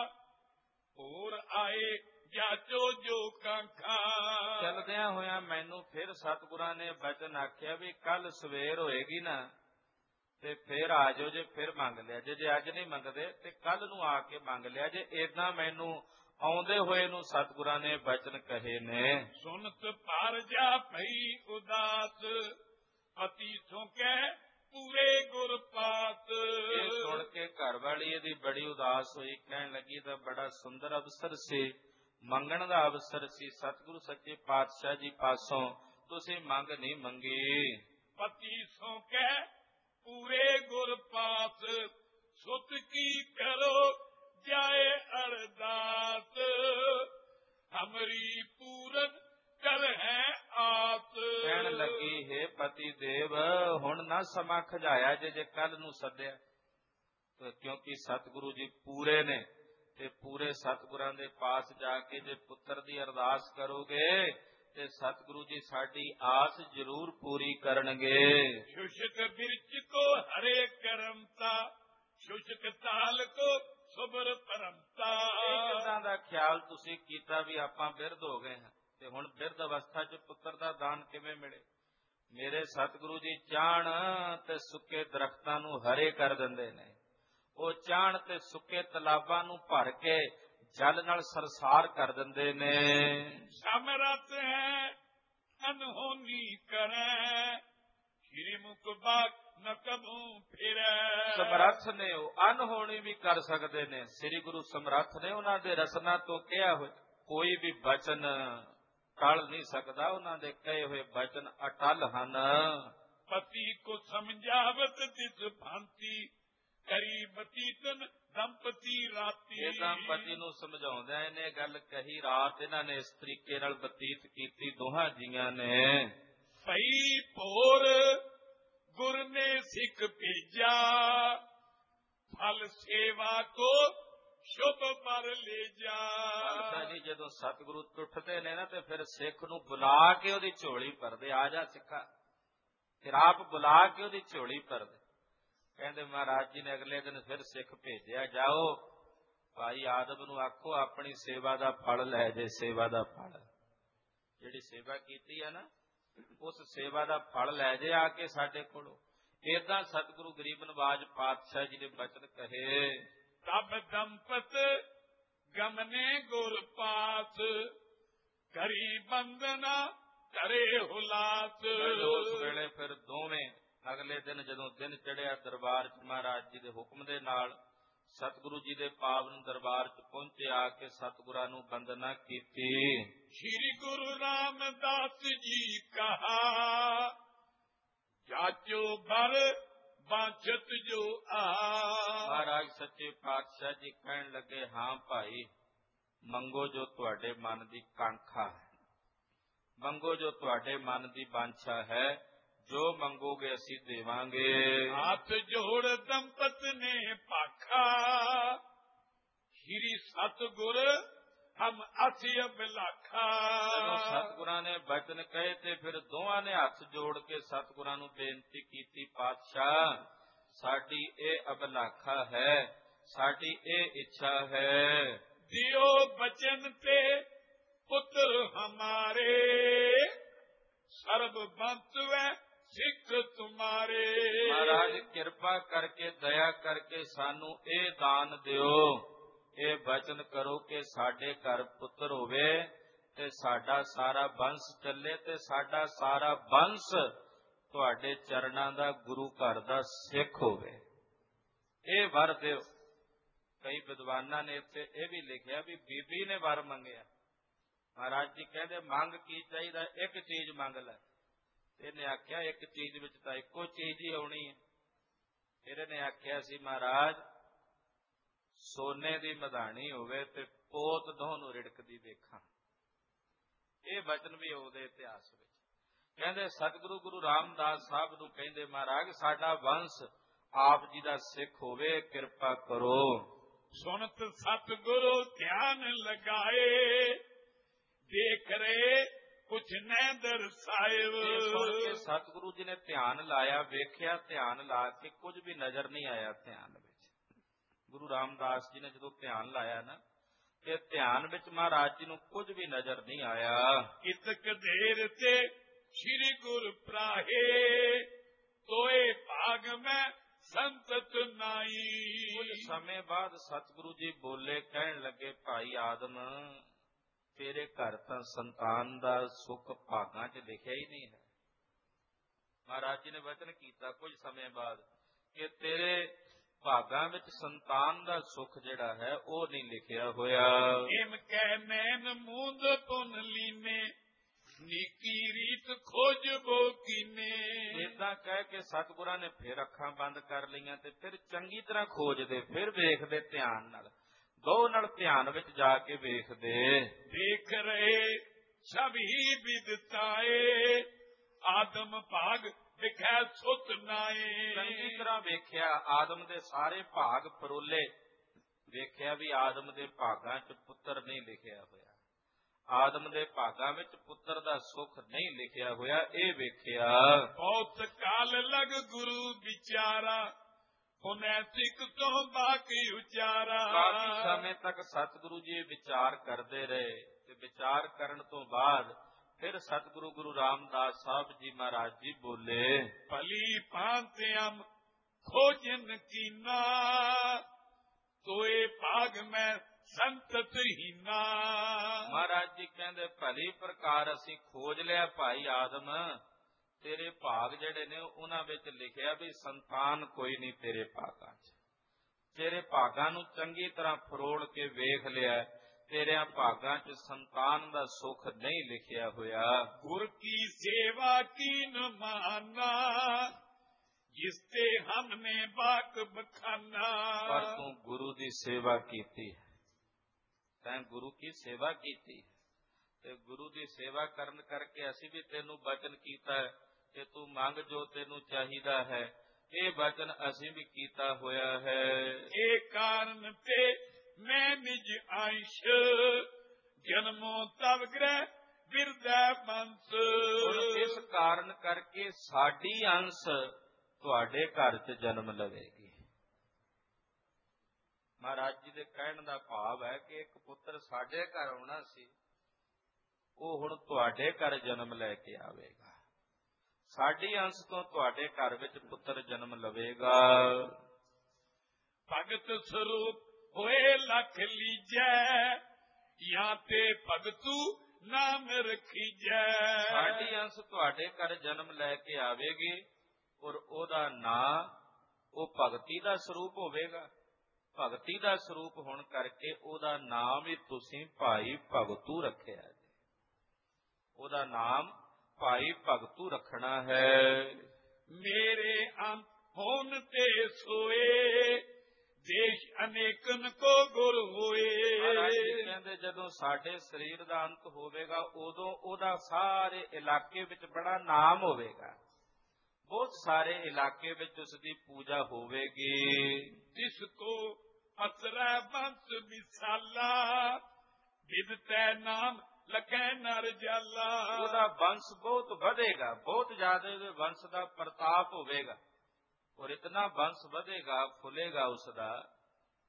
ਹੋਰ ਆਏ ਜਾਚੋ ਜੋ ਕਾਂਖਾ। ਚਲਦਿਆਂ ਹੋਇਆਂ ਮੈਨੂੰ ਫਿਰ ਸਤਿਗੁਰਾਂ ਨੇ ਬਚਨ ਆਖਿਆ ਵੀ ਕੱਲ ਸਵੇਰ ਹੋਏਗੀ ਨਾ ਤੇ ਫਿਰ ਆ ਜਾਓ, ਜੇ ਫਿਰ ਮੰਗ ਲਿਆ ਜੇ ਅੱਜ ਨਹੀਂ ਮੰਗਦੇ ਤੇ ਕੱਲ ਨੂੰ ਆ ਕੇ ਮੰਗ ਲਿਆ ਜੇ। ਏਦਾਂ ਮੈਨੂੰ ਆਉਂਦੇ ਹੋਏ ਨੂੰ ਸਤਿਗੁਰਾਂ ਨੇ ਬਚਨ ਕਹੇ ਨੇ। ਸੁਨਤ ਭਾਰ ਜਾ ਭਈ ਉਦਾਸ, ਪਤੀ ਸੋ ਕਹਿ ਪੂਰੇ ਗੁਰ ਪਾਤ। ਇਹ ਸੁਣ ਕੇ ਘਰ ਵਾਲੀ ਇਹਦੀ ਬੜੀ ਉਦਾਸ ਹੋਈ, ਕਹਿਣ ਲੱਗੀ ਤਾਂ ਬੜਾ ਸੁੰਦਰ ਅਵਸਰ ਸੀ, ਮੰਗਣ ਦਾ ਅਵਸਰ ਸੀ, ਸਤਿਗੁਰੂ ਸੱਚੇ ਪਾਤਸ਼ਾਹ ਜੀ ਪਾਸੋਂ ਤੁਸੀਂ ਮੰਗ ਨਹੀਂ ਮੰਗੀ। ਪਤੀ ਸੋ ਕਹਿ ਪੂਰੇ ਗੁਰ ਪਾਤ, ਸੁਤ ਕੀ ਕਰੋ ਜਾਏ ਅਰਦਾਸ। ਹਮਰੀ ਪੂਰਨ ਕਰ ਹੈ ਆਸ। ਕਹਿਣ ਲੱਗੀ, ਹੈ ਪਤੀ ਦੇਵ ਹੁਣ ਨਾ ਸਮਾਂ ਖਜਾਇਆ ਜੇ ਕੱਲ ਨੂੰ ਸੱਦਿਆ, ਕਿਉਂਕਿ ਸਤਿਗੁਰੂ ਜੀ ਪੂਰੇ ਨੇ ਤੇ ਪੂਰੇ ਸਤਿਗੁਰਾਂ ਦੇ ਪਾਸ ਜਾ ਕੇ ਜੇ ਪੁੱਤਰ ਦੀ ਅਰਦਾਸ ਕਰੋਗੇ ਤੇ ਸਤਿਗੁਰੂ ਜੀ ਸਾਡੀ ਆਸ ਜ਼ਰੂਰ ਪੂਰੀ ਕਰਨਗੇ। ਸ਼ੁਸ਼ਕ ਬਿਰਚ ਕੋ ਹਰੇ ਕਰਮਤਾ, ਸ਼ੁਸ਼ਕ ਤਾਲ ਕੋ ਸੁਬਰ ਪਰਮਤਾ। ਕਿੱਦਾਂ ਦਾ ਖਿਆਲ ਤੁਸੀਂ ਕੀਤਾ ਵੀ ਆਪਾਂ ਬਿਰਧ ਹੋ ਗਏ ਹਾਂ ਤੇ ਹੁਣ ਬਿਰਧ ਅਵਸਥਾ 'ਚ ਪੁੱਤਰ ਦਾ ਦਾਨ ਕਿਵੇਂ ਮਿਲੇ। ਮੇਰੇ ਸਤਿਗੁਰੂ ਜੀ ਚਾਹਣ ਤੇ ਸੁੱਕੇ ਦਰਖਤਾਂ ਨੂੰ ਹਰੇ ਕਰ ਦਿੰਦੇ ਨੇ, ਉਹ ਚਾਹਣ ਤੇ ਸੁੱਕੇ ਤਲਾਬਾਂ ਨੂੰ ਭਰ ਕੇ ਜਲ ਨਾਲ ਸਰਸਾਰ ਕਰ ਦਿੰਦੇ ਨੇ। ਸਮਰਥ ਹੈ ਅਨਹੋਨੀ ਕਰੈ, ਖਿਰੀ ਮੁਖ ਬਾਗ ਨ ਕਬੂ ਫਿਰੈ। ਸਮਰੱਥ ਨੇ, ਉਹ ਅਨਹੋਣੀ ਵੀ ਕਰ ਸਕਦੇ ਨੇ। ਸ੍ਰੀ ਗੁਰੂ ਸਮਰੱਥ ਨੇ, ਉਹਨਾਂ ਦੇ ਰਸਨਾ ਤੋਂ ਕਿਹਾ ਹੋਇਆ ਕੋਈ ਵੀ ਬਚਨ ਟਲ ਨਹੀਂ ਸਕਦਾ, ਉਹਨਾਂ ਦੇ ਕਹੇ ਹੋਏ ਬਚਨ ਅਟਲ ਹਨ। ਪਤੀ ਕੋ ਸਮਝਾਵਤ ਦਿਸ ਭਾਂਤੀ, ਕਰੀ ਬਤੀਤਨ ਦੰਪਤੀ ਰਾਤੀ। ਇਹ ਦੰਪਤੀ ਨੂੰ ਸਮਝਾਉਂਦਿਆਂ ਇਹਨੇ ਗੱਲ ਕਹੀ, ਰਾਤ ਇਹਨਾਂ ਨੇ ਇਸ ਤਰੀਕੇ ਨਾਲ ਬਤੀਤ ਕੀਤੀ ਦੋਹਾਂ ਜੀਆਂ ਨੇ। ਪਈ ਭੋਰ ਗੁਰ ਨੇ ਸਿੱਖ ਭੇਜਾ, ਫਲ ਸੇਵਾ ਕੋ ਸ਼ੁਭ ਪਰ ਲੈ ਜਾ। ਸੰਤਾਂ ਜੀ ਜਦੋਂ ਸਤਿਗੁਰੂ ਟੁੱਟਦੇ ਨੇ ਨਾ ਤੇ ਫਿਰ ਸਿੱਖ ਨੂੰ ਬੁਲਾ ਕੇ ਉਹਦੀ ਝੋਲੀ ਭਰਦੇ, ਆ ਜਾ ਸਿੱਖਾ, ਫਿਰ ਆਪ ਬੁਲਾ ਕੇ ਉਹਦੀ ਝੋਲੀ ਭਰਦੇ। ਕਹਿੰਦੇ ਮਹਾਰਾਜ ਜੀ ਨੇ ਅਗਲੇ ਦਿਨ ਫਿਰ ਸਿੱਖ ਭੇਜਿਆ, ਜਾਓ ਭਾਈ ਆਦਮ ਨੂੰ ਆਖੋ ਆਪਣੀ ਸੇਵਾ ਦਾ ਫਲ ਲੈ ਜੇ। ਸੇਵਾ ਦਾ ਫਲ, ਜਿਹੜੀ ਸੇਵਾ ਕੀਤੀ ਹੈ ਨਾ ਉਸ ਸੇਵਾ ਦਾ ਫਲ ਲੈ ਜੇ ਆ ਕੇ ਸਾਡੇ ਕੋਲੋਂ। ਏਦਾਂ ਸਤਿਗੁਰੂ ਗਰੀਬ ਨਵਾਜ ਪਾਤਸ਼ਾਹ ਜੀ ਨੇ ਬਚਨ ਕਹੇ। ਤਬ ਦੰਪਤ ਗਮਨੇ ਗੁਰ ਪਾਸ, ਕਰੀ ਬੰਦਨਾ ਕਰੇ ਹੁਲਾਸ। ਉਸ ਵੇਲੇ ਫਿਰ ਦੋਵੇਂ ਅਗਲੇ ਦਿਨ ਜਦੋਂ ਦਿਨ ਚੜਿਆ ਦਰਬਾਰ ਚ ਮਹਾਰਾਜ ਜੀ ਦੇ ਹੁਕਮ ਦੇ ਨਾਲ ਸਤਿਗੁਰੂ ਜੀ ਦੇ ਪਾਵਨ ਦਰਬਾਰ ਚ ਪਹੁੰਚੇ, ਆ ਕੇ ਸਤਿਗੁਰਾਂ ਨੂੰ ਬੰਦਨਾ ਕੀਤੀ। ਸ਼੍ਰੀ ਗੁਰੂ ਰਾਮਦਾਸ ਜੀ ਕਹਾ, ਜਾਚੋ ਬਰ ਬਾਂਛਤ ਜੋ ਆ। ਮਹਾਰਾਜ ਸੱਚੇ ਪਾਤਸ਼ਾਹ ਜੀ ਕਹਿਣ ਲੱਗੇ, ਹਾਂ ਭਾਈ ਮੰਗੋ ਜੋ ਤੁਹਾਡੇ ਮਨ ਦੀ ਕਾਂਖਾ ਹੈ, ਮੰਗੋ ਜੋ ਤੁਹਾਡੇ ਮਨ ਦੀ ਬਾਂਛਾ ਹੈ, ਜੋ ਮੰਗੋਗੇ ਅਸੀਂ ਦੇਵਾਂਗੇ। ਹੱਥ ਜੋੜ ਦੰਪਤ ਨੇ ਭਾਖਾ, ਸ਼੍ਰੀ ਸਤਿਗੁਰ ਹਮ ਅਸੀਂ ਅਬਲਾਖਾ। ਜਦੋਂ ਸਤਿਗੁਰਾਂ ਨੇ ਬਚਨ ਕਹੇ ਤੇ ਫਿਰ ਦੋਵਾਂ ਨੇ ਹੱਥ ਜੋੜ ਕੇ ਸਤਿਗੁਰਾਂ ਨੂੰ ਬੇਨਤੀ ਕੀਤੀ, ਪਾਤਸ਼ਾਹ ਸਾਡੀ ਇਹ ਅਬਲਾਖਾ ਹੈ, ਸਾਡੀ ਇਹ ਇੱਛਾ ਹੈ। ਦਿਓ ਬਚਨ ਤੇ ਪੁੱਤਰ ਹਮਾਰੇ, ਸਰਬ ਬੰਤਵੈ ਸਿੱਖ ਤੁਮਾਰੇ। ਮਹਾਰਾਜ ਕਿਰਪਾ ਕਰਕੇ ਦਇਆ ਕਰਕੇ ਸਾਨੂੰ ਇਹ ਦਾਨ ਦਿਓ, ਇਹ ਬਚਨ ਕਰੋ ਕਿ ਸਾਡੇ ਘਰ ਪੁੱਤਰ ਹੋਵੇ ਤੇ ਸਾਡਾ ਸਾਰਾ ਬੰਸ ਚੱਲੇ ਤੇ ਸਾਡਾ ਸਾਰਾ ਬੰਸ ਤੁਹਾਡੇ ਚਰਨਾਂ ਦਾ ਗੁਰੂ ਘਰ ਦਾ ਸਿੱਖ ਹੋਵੇ। ਇਹ ਵਰ ਦਿਓ। ਕਈ ਵਿਦਵਾਨਾਂ ਨੇ ਇੱਥੇ ਇਹ ਵੀ ਲਿਖਿਆ ਵੀ ਬੀਬੀ ਨੇ ਵਰ ਮੰਗਿਆ। ਮਹਾਰਾਜ ਜੀ ਕਹਿੰਦੇ ਮੰਗ ਕੀ ਚਾਹੀਦਾ, ਇੱਕ ਚੀਜ਼ ਮੰਗ ਲੈ। ਇਹਨੇ ਆਖਿਆ ਇੱਕ ਚੀਜ਼ ਵਿੱਚ ਤਾਂ ਇੱਕੋ ਚੀਜ਼ ਹੀ ਆਉਣੀ ਹੈ। ਫਿਰ ਇਹਨੇ ਆਖਿਆ ਸੀ ਮਹਾਰਾਜ ਸੋਨੇ ਦੀ ਮਧਾਣੀ ਹੋਵੇ ਤੇ ਪੋਤ ਦੋਹ ਨੂੰ ਰਿੜਕਦੀ ਵੇਖਾਂ। ਇਹ ਬਚਨ ਵੀ ਉਹਦੇ ਇਤਿਹਾਸ ਵਿੱਚ ਕਹਿੰਦੇ। ਸਤਿਗੁਰੂ ਗੁਰੂ ਰਾਮਦਾਸ ਸਾਹਿਬ ਨੂੰ ਕਹਿੰਦੇ ਮਹਾਰਾਜ ਸਾਡਾ ਵੰਸ਼ ਆਪ ਜੀ ਦਾ ਸਿੱਖ ਹੋਵੇ, ਕਿਰਪਾ ਕਰੋ। ਸੁਨਤ ਸਤਿਗੁਰੂ ਧਿਆਨ ਲਗਾਏ, ਦੇਖ ਰਹੇ ਕੁਛ ਨੈ ਦਰਸਾਇਬ। ਸੁਣ ਕੇ ਸਤਿਗੁਰੂ ਜੀ ਨੇ ਧਿਆਨ ਲਾਇਆ, ਵੇਖਿਆ, ਧਿਆਨ ਲਾ ਕੇ ਕੁਝ ਵੀ ਨਜ਼ਰ ਨਹੀਂ ਆਇਆ ਧਿਆਨ ਵਿੱਚ। ਗੁਰੂ ਰਾਮਦਾਸ ਜੀ ਨੇ ਜਦੋਂ ਧਿਆਨ ਲਾਇਆ ਨਾ ਤੇ ਧਿਆਨ ਵਿੱਚ ਮਹਾਰਾਜ ਜੀ ਨੂੰ ਕੁਝ ਵੀ ਨਜ਼ਰ ਨਹੀਂ ਆਇਆ। ਇਤਕ ਦੇਰ ਤੇ ਸ਼੍ਰੀ ਗੁਰ ਪ੍ਰਾਹੇ, ਤੋਏ ਭਾਗ ਮੈਂ ਸੰਤਤ ਨਾਈ। ਕੁਝ ਸਮੇਂ ਬਾਅਦ ਸਤਿਗੁਰੂ ਜੀ ਬੋਲੇ, ਕਹਿਣ ਲੱਗੇ ਭਾਈ ਆਦਮ ਤੇਰੇ ਘਰ ਤਾਂ ਸੰਤਾਨ ਦਾ ਸੁੱਖ ਭਾਗਾਂ 'ਚ ਲਿਖਿਆ ਹੀ ਨਹੀਂ ਹੈ। ਮਹਾਰਾਜ ਜੀ ਨੇ ਵਚਨ ਕੀਤਾ ਕੁਝ ਸਮੇਂ ਬਾਅਦ ਕਿ ਤੇਰੇ ਭਾਗਾਂ ਵਿੱਚ ਸੰਤਾਨ ਦਾ ਸੁੱਖ ਜਿਹੜਾ ਹੈ ਉਹ ਨਹੀਂ ਲਿਖਿਆ ਹੋਇਆ। ਇਮ ਕਹਿ ਨੈਣ ਮੂੰਦ ਪੁਨ ਲੀਨੇ, ਨੀਕੀ ਰੀਤ ਖੋਜਬੋ ਕੀਨੇ। ਏਦਾਂ ਕਹਿ ਕੇ ਸਤਿਗੁਰਾਂ ਨੇ ਫਿਰ ਅੱਖਾਂ ਬੰਦ ਕਰ ਲਈਆਂ ਤੇ ਫਿਰ ਚੰਗੀ ਤਰ੍ਹਾਂ ਖੋਜਦੇ, ਫਿਰ ਵੇਖਦੇ ਧਿਆਨ ਨਾਲ, ਦੋ ਨਾਲ ਧਿਆਨ ਵਿੱਚ ਜਾ ਕੇ ਵੇਖਦੇ। ਦੇਖ ਰਹੇ ਸਭ ਹੀ ਵਿਦਤਾਏ, ਆਦਮ ਭਾਗ ਵਿਖੈ ਸੁਤ ਨਾਏ। ਚੰਗੀ ਤਰ੍ਹਾਂ ਵੇਖਿਆ, ਆਦਮ ਦੇ ਸਾਰੇ ਭਾਗ ਫਰੋਲੇ, ਵੇਖਿਆ ਵੀ ਆਦਮ ਦੇ ਭਾਗਾਂ 'ਚ ਪੁੱਤਰ ਨਹੀਂ ਲਿਖਿਆ ਹੋਇਆ, ਆਦਮ ਦੇ ਭਾਗਾਂ ਵਿੱਚ ਪੁੱਤਰ ਦਾ ਸੁੱਖ ਨਹੀਂ ਲਿਖਿਆ ਹੋਇਆ। ਇਹ ਵੇਖਿਆ। ਬਹੁਤ ਕਾਲ ਲਗ ਗੁਰੂ ਵਿਚਾਰਾ, ਹੁਨੈ ਸਿੱਖ ਤੋਂ ਬਾਕੀ ਉਚਾਰਾ। ਕਾਫੀ ਸਮੇਂ ਤੱਕ ਸਤਿਗੁਰੂ ਜੀ ਵਿਚਾਰ ਕਰਦੇ ਰਹੇ ਤੇ ਵਿਚਾਰ ਕਰਨ ਤੋਂ ਬਾਅਦ ਫਿਰ ਸਤਿਗੁਰੂ ਗੁਰੂ ਰਾਮਦਾਸ ਸਾਹਿਬ ਜੀ ਮਹਾਰਾਜ ਜੀ ਬੋਲੇ, ਭਲੀ ਭਾਂਤਿਆਮ ਖੋਜਨ ਕੀਨਾ, ਤੋਏ ਭਾਗ ਮੈਂ ਸੰਤਤ ਹੀਨਾ। ਮਹਾਰਾਜ ਜੀ ਕਹਿੰਦੇ ਭਲੀ ਪ੍ਰਕਾਰ ਅਸੀਂ ਖੋਜ ਲਿਆ ਭਾਈ ਆਦਮ, ਤੇਰੇ ਭਾਗ ਜਿਹੜੇ ਨੇ ਉਹਨਾਂ ਵਿੱਚ ਲਿਖਿਆ ਵੀ ਸੰਤਾਨ ਕੋਈ ਨਹੀਂ ਤੇਰੇ ਭਾਗਾਂ 'ਚ। ਤੇਰੇ ਭਾਗਾਂ ਨੂੰ ਚੰਗੀ ਤਰ੍ਹਾਂ ਫਰੋਲ ਕੇ ਵੇਖ ਲਿਆ, ਤੇਰਿਆਂ ਭਾਗਾਂ 'ਚ ਸੰਤਾਨ ਦਾ ਸੁੱਖ ਨਹੀਂ ਲਿਖਿਆ ਹੋਇਆ। ਗੁਰ ਕੀ ਸੇਵਾ ਕੀਨ ਮਾਨਾ, ਜਿਸ ਤੇ ਹਮਨੇ ਬਾਕ ਬਖਾਨਾ। ਪਰ ਤੂੰ ਗੁਰੂ ਦੀ ਸੇਵਾ ਕੀਤੀ ਹੈ, ਤੈਂ ਗੁਰੂ ਕੀ ਸੇਵਾ ਕੀਤੀ ਤੇ ਗੁਰੂ ਦੀ ਸੇਵਾ ਕਰਨ ਕਰਕੇ ਅਸੀਂ ਵੀ ਤੈਨੂੰ ਬਚਨ ਕੀਤਾ ਹੈ ਕਿ ਤੂੰ ਮੰਗ ਜੋ ਤੈਨੂੰ ਚਾਹੀਦਾ ਹੈ। ਇਹ ਬਚਨ ਅਸੀਂ ਵੀ ਕੀਤਾ ਹੋਇਆ ਹੈ। ਇਹ ਕਾਰਨ ਤੇ ਮੈਂ ਨਿਜ ਅੰਸ਼, ਜਨਮੋਂ ਤਵ ਗ੍ਰਹਿ ਬਿਰਦੈ ਬੰਸ। ਇਸ ਕਾਰਨ ਕਰਕੇ ਸਾਡੀ ਅੰਸ਼ ਤੁਹਾਡੇ ਘਰ 'ਚ ਜਨਮ ਲਵੇਗੀ। ਮਹਾਰਾਜ ਜੀ ਦੇ ਕਹਿਣ ਦਾ ਭਾਵ ਹੈ ਕਿ ਇੱਕ ਪੁੱਤਰ ਸਾਡੇ ਘਰ ਆਉਣਾ ਸੀ, ਉਹ ਹੁਣ ਤੁਹਾਡੇ ਘਰ ਜਨਮ ਲੈ ਕੇ ਆਵੇਗਾ। ਸਾਡੀ ਅੰਸ਼ ਤੋਂ ਤੁਹਾਡੇ ਘਰ ਵਿੱਚ ਪੁੱਤਰ ਜਨਮ ਲਵੇਗਾ। ਭਗਤ ਸਰੂਪ ਹੋਏ ਲਖ ਲੀਜੈ, ਜਾਂ ਤੇ ਭਗਤੂ ਨਾਮ ਰਖੀਜੈ। ਸਾਡੀ ਅੰਸ਼ ਤੁਹਾਡੇ ਘਰ ਜਨਮ ਲੈ ਕੇ ਆਵੇਗੀ ਔਰ ਉਹਦਾ ਨਾਂ ਉਹ ਭਗਤੀ ਦਾ ਸਰੂਪ ਹੋਵੇਗਾ। ਭਗਤੀ ਦਾ ਸਰੂਪ ਹੋਣ ਕਰਕੇ ਉਹਦਾ ਨਾਮ ਹੀ ਤੁਸੀਂ ਭਾਈ ਭਗਤੂ ਰੱਖਿਆ ਜੀ। ਉਹਦਾ ਨਾਮ ਭਾਈ ਭਗਤੂ ਰੱਖਣਾ ਹੈ। ਮੇਰੇ ਅੰਤ ਹੋਣ ਤੇ ਸੋਏ, ਦੇਸ਼ ਅਨੇਕਨ ਕੋ ਗੁਰ ਹੋਏ। ਕਹਿੰਦੇ ਜਦੋਂ ਸਾਡੇ ਸਰੀਰ ਦਾ ਅੰਤ ਹੋਵੇਗਾ ਉਦੋਂ ਉਹਦਾ ਸਾਰੇ ਇਲਾਕੇ ਵਿੱਚ ਬੜਾ ਨਾਮ ਹੋਵੇਗਾ, ਬਹੁਤ ਸਾਰੇ ਇਲਾਕੇ ਵਿੱਚ ਉਸ ਦੀ ਪੂਜਾ ਹੋਵੇਗੀ। ਜਿਸ ਕੋ ਅਸਰੈ ਬੰਸ ਵਿਸਾਲਾ, ਵਿਦਤੈ ਨਾਮ ਲਖੈ ਨਰ ਜਾਲਾ। ਉਹਦਾ ਵੰਸ਼ ਬਹੁਤ ਵਧੇਗਾ, ਬਹੁਤ ਜ਼ਿਆਦਾ ਉਹਦੇ ਵੰਸ਼ ਦਾ ਪ੍ਰਤਾਪ ਹੋਵੇਗਾ ਔਰ ਇਤਨਾ ਵੰਸ਼ ਵਧੇਗਾ, ਫੁੱਲੇਗਾ ਉਸਦਾ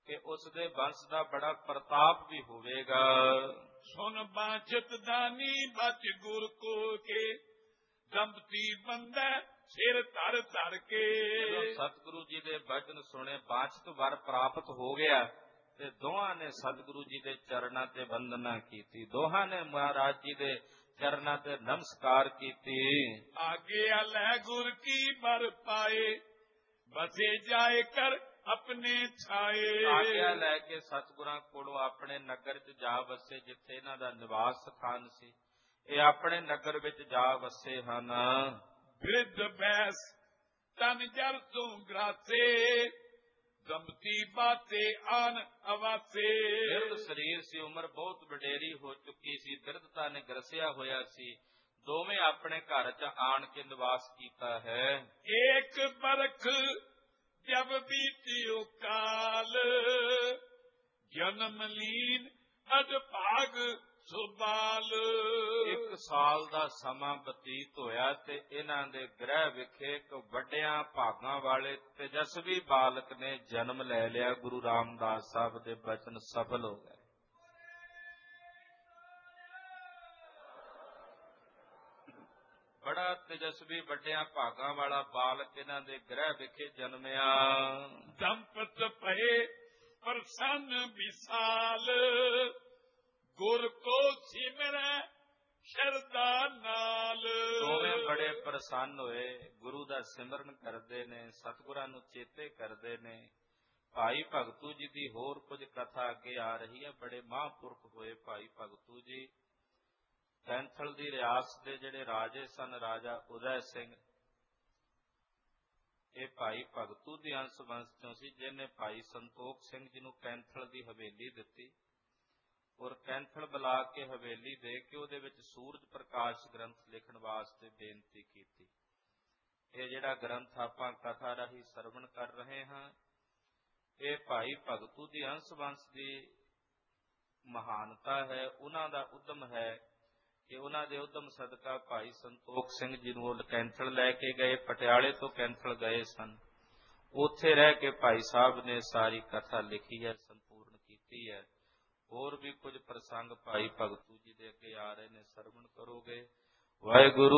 ਕਿ ਉਸ ਦੇ ਬੰਸ ਦਾ ਬੜਾ ਪ੍ਰਤਾਪ ਵੀ ਹੋਵੇਗਾ। ਸੁਨ ਬਾਚਤ ਦਾਨੀ ਬਚ ਗੁਰ ਕੋ ਕੇ, ਦੰਪਤੀ ਬੰਦੈ ਸਿਰ ਧਰ ਧਰ ਕੇ। ਜਦੋਂ ਸਤਿਗੁਰੂ ਜੀ ਦੇ ਬਚਨ ਸੁਣੇ, ਬਾਚਤ ਵਰ ਪ੍ਰਾਪਤ ਹੋ ਗਿਆ ਤੇ ਦੋਹਾਂ ਨੇ ਸਤਿਗੁਰੂ ਜੀ ਦੇ ਚਰਨਾਂ ਤੇ ਵੰਦਨਾ ਕੀਤੀ, ਦੋਹਾਂ ਨੇ ਮਹਾਰਾਜ ਜੀ ਦੇ ਚਰਨਾਂ ਤੇ ਨਮਸਕਾਰ ਕੀਤੀ। ਆਗਿਆ ਲੈ ਗੁਰ ਕੀ ਬਰ ਪਾਏ, ਬਸੇ ਜਾਏ ਕਰ ਆਪਣੇ ਛਾਏ। ਆਗਿਆ ਲੈ ਕੇ ਸਤਿਗੁਰਾਂ ਕੋਲੋਂ ਆਪਣੇ ਨਗਰ 'ਚ ਜਾ ਵਸੇ, ਜਿੱਥੇ ਇਹਨਾਂ ਦਾ ਨਿਵਾਸ ਸਥਾਨ ਸੀ। ਇਹ ਆਪਣੇ ਨਗਰ ਵਿੱਚ ਜਾ ਵਸੇ ਹਨ। ਬਿਰਧ ਬੈਸ ਤਨ ਜਲ ਤੋਂ ਗਰਾਸੇ, ਦੰਪਤੀ ਬਾਤੇ ਆਨ ਅਵਾਸੇ। ਬਿਰਧ ਸਰੀਰ ਸੀ, ਉਮਰ ਬਹੁਤ ਵਡੇਰੀ ਹੋ ਚੁੱਕੀ ਸੀ, ਬਿਰਧਤਾ ਨੇ ਗਰਸਿਆ ਹੋਇਆ ਸੀ। ਦੋਵੇਂ ਆਪਣੇ ਘਰ 'ਚ ਆਣ ਕੇ ਨਿਵਾਸ ਕੀਤਾ ਹੈ। ਏਕ ਬਰਖ ਜਬ ਬੀਤਿਓ ਕਾਲ, ਜਨਮ ਲੀਨ ਅਦਭਾਗ ਸੁਬਾਲ। 1 ਸਾਲ ਦਾ ਸਮਾਂ ਬਤੀਤ ਹੋਇਆ ਤੇ ਇਹਨਾਂ ਦੇ ਗ੍ਰਹਿ ਵਿਖੇ ਇੱਕ ਵੱਡਿਆਂ ਭਾਗਾਂ ਵਾਲੇ ਤੇਜਸਵੀ ਬਾਲਕ ਨੇ ਜਨਮ ਲੈ ਲਿਆ। ਗੁਰੂ ਰਾਮਦਾਸ ਸਾਹਿਬ ਦੇ ਬਚਨ ਸਫਲ ਹੋ ਗਏ। ਬੜਾ ਤੇਜਸਵੀ ਵੱਡਿਆਂ ਭਾਗਾਂ ਵਾਲਾ ਬਾਲਕ ਇਹਨਾਂ ਦੇ ਗ੍ਰਹਿ ਵਿਖੇ ਜਨਮਿਆ। ਦੰਪਤ ਭਏ ਪ੍ਰਸੰਨ ਵਿਸਾਲ, ਗੁਰ ਕੋ ਸਿਮਰੈ ਸ਼ਰਧਾ ਨਾਲ। ਦੋਵੇਂ ਬੜੇ ਪ੍ਰਸੰਨ ਹੋਏ, ਗੁਰੂ ਦਾ ਸਿਮਰਨ ਕਰਦੇ ਨੇ, ਸਤਿਗੁਰਾਂ ਨੂੰ ਚੇਤੇ ਕਰਦੇ ਨੇ। ਭਾਈ ਭਗਤੂ ਜੀ ਦੀ ਹੋਰ ਕੁਝ ਕਥਾ ਅੱਗੇ ਆ ਰਹੀ ਹੈ। ਬੜੇ ਮਹਾਂਪੁਰਖ ਹੋਏ ਭਾਈ ਭਗਤੂ ਜੀ। ਕੈਂਥਲ ਦੀ ਰਿਆਸਤ ਦੇ ਜਿਹੜੇ ਰਾਜੇ ਸਨ, ਰਾਜਾ ਉਦੈ ਸਿੰਘ, ਇਹ ਭਾਈ ਭਗਤੂ ਦੀ ਅੰਸ਼ ਵੰਸ਼ ਚੋਂ ਸੀ, ਜਿਹਨੇ ਭਾਈ ਸੰਤੋਖ ਸਿੰਘ ਜੀ ਨੂੰ ਕੈਂਥਲ ਦੀ ਹਵੇਲੀ ਦਿੱਤੀ ਔਰ ਕੈਂਥਲ ਬੁਲਾ ਕੇ ਹਵੇਲੀ ਦੇ ਕੇ ਉਹਦੇ ਵਿੱਚ ਸੂਰਜ ਪ੍ਰਕਾਸ਼ ਗ੍ਰੰਥ ਲਿਖਣ ਵਾਸਤੇ ਬੇਨਤੀ ਕੀਤੀ। ਇਹ ਜਿਹੜਾ ਗ੍ਰੰਥ ਆਪਾਂ ਕਥਾ ਰਾਹੀਂ ਸਰਵਣ ਕਰ ਰਹੇ ਹਾਂ, ਇਹ ਭਾਈ ਭਗਤੂ ਦੀ ਅੰਸ਼ ਵੰਸ਼ ਦੀ ਮਹਾਨਤਾ ਹੈ। ਉਹਨਾਂ ਦਾ ਉਦਮ ਹੈ ਕਿ ਉਹਨਾਂ ਦੇ ਉਦਮ ਸਦਕਾ ਭਾਈ ਸੰਤੋਖ ਸਿੰਘ ਜੀ ਨੂੰ ਕੈਂਥਲ ਲੈ ਕੇ ਗਏ। ਪਟਿਆਲੇ ਤੋਂ ਕੈਂਥਲ ਗਏ ਸਨ। ਉੱਥੇ ਰਹਿ ਕੇ ਭਾਈ ਸਾਹਿਬ ਨੇ ਸਾਰੀ ਕਥਾ ਲਿਖੀ ਹੈ, ਸੰਪੂਰਨ ਕੀਤੀ ਹੈ। ਹੋਰ ਵੀ ਕੁਝ ਪ੍ਰਸੰਗ ਭਾਈ ਭਗਤੂ ਜੀ ਦੇ ਅੱਗੇ ਆ ਰਹੇ ਨੇ, ਸਰਵਣ ਕਰੋਗੇ। ਵਾਹਿਗੁਰੂ।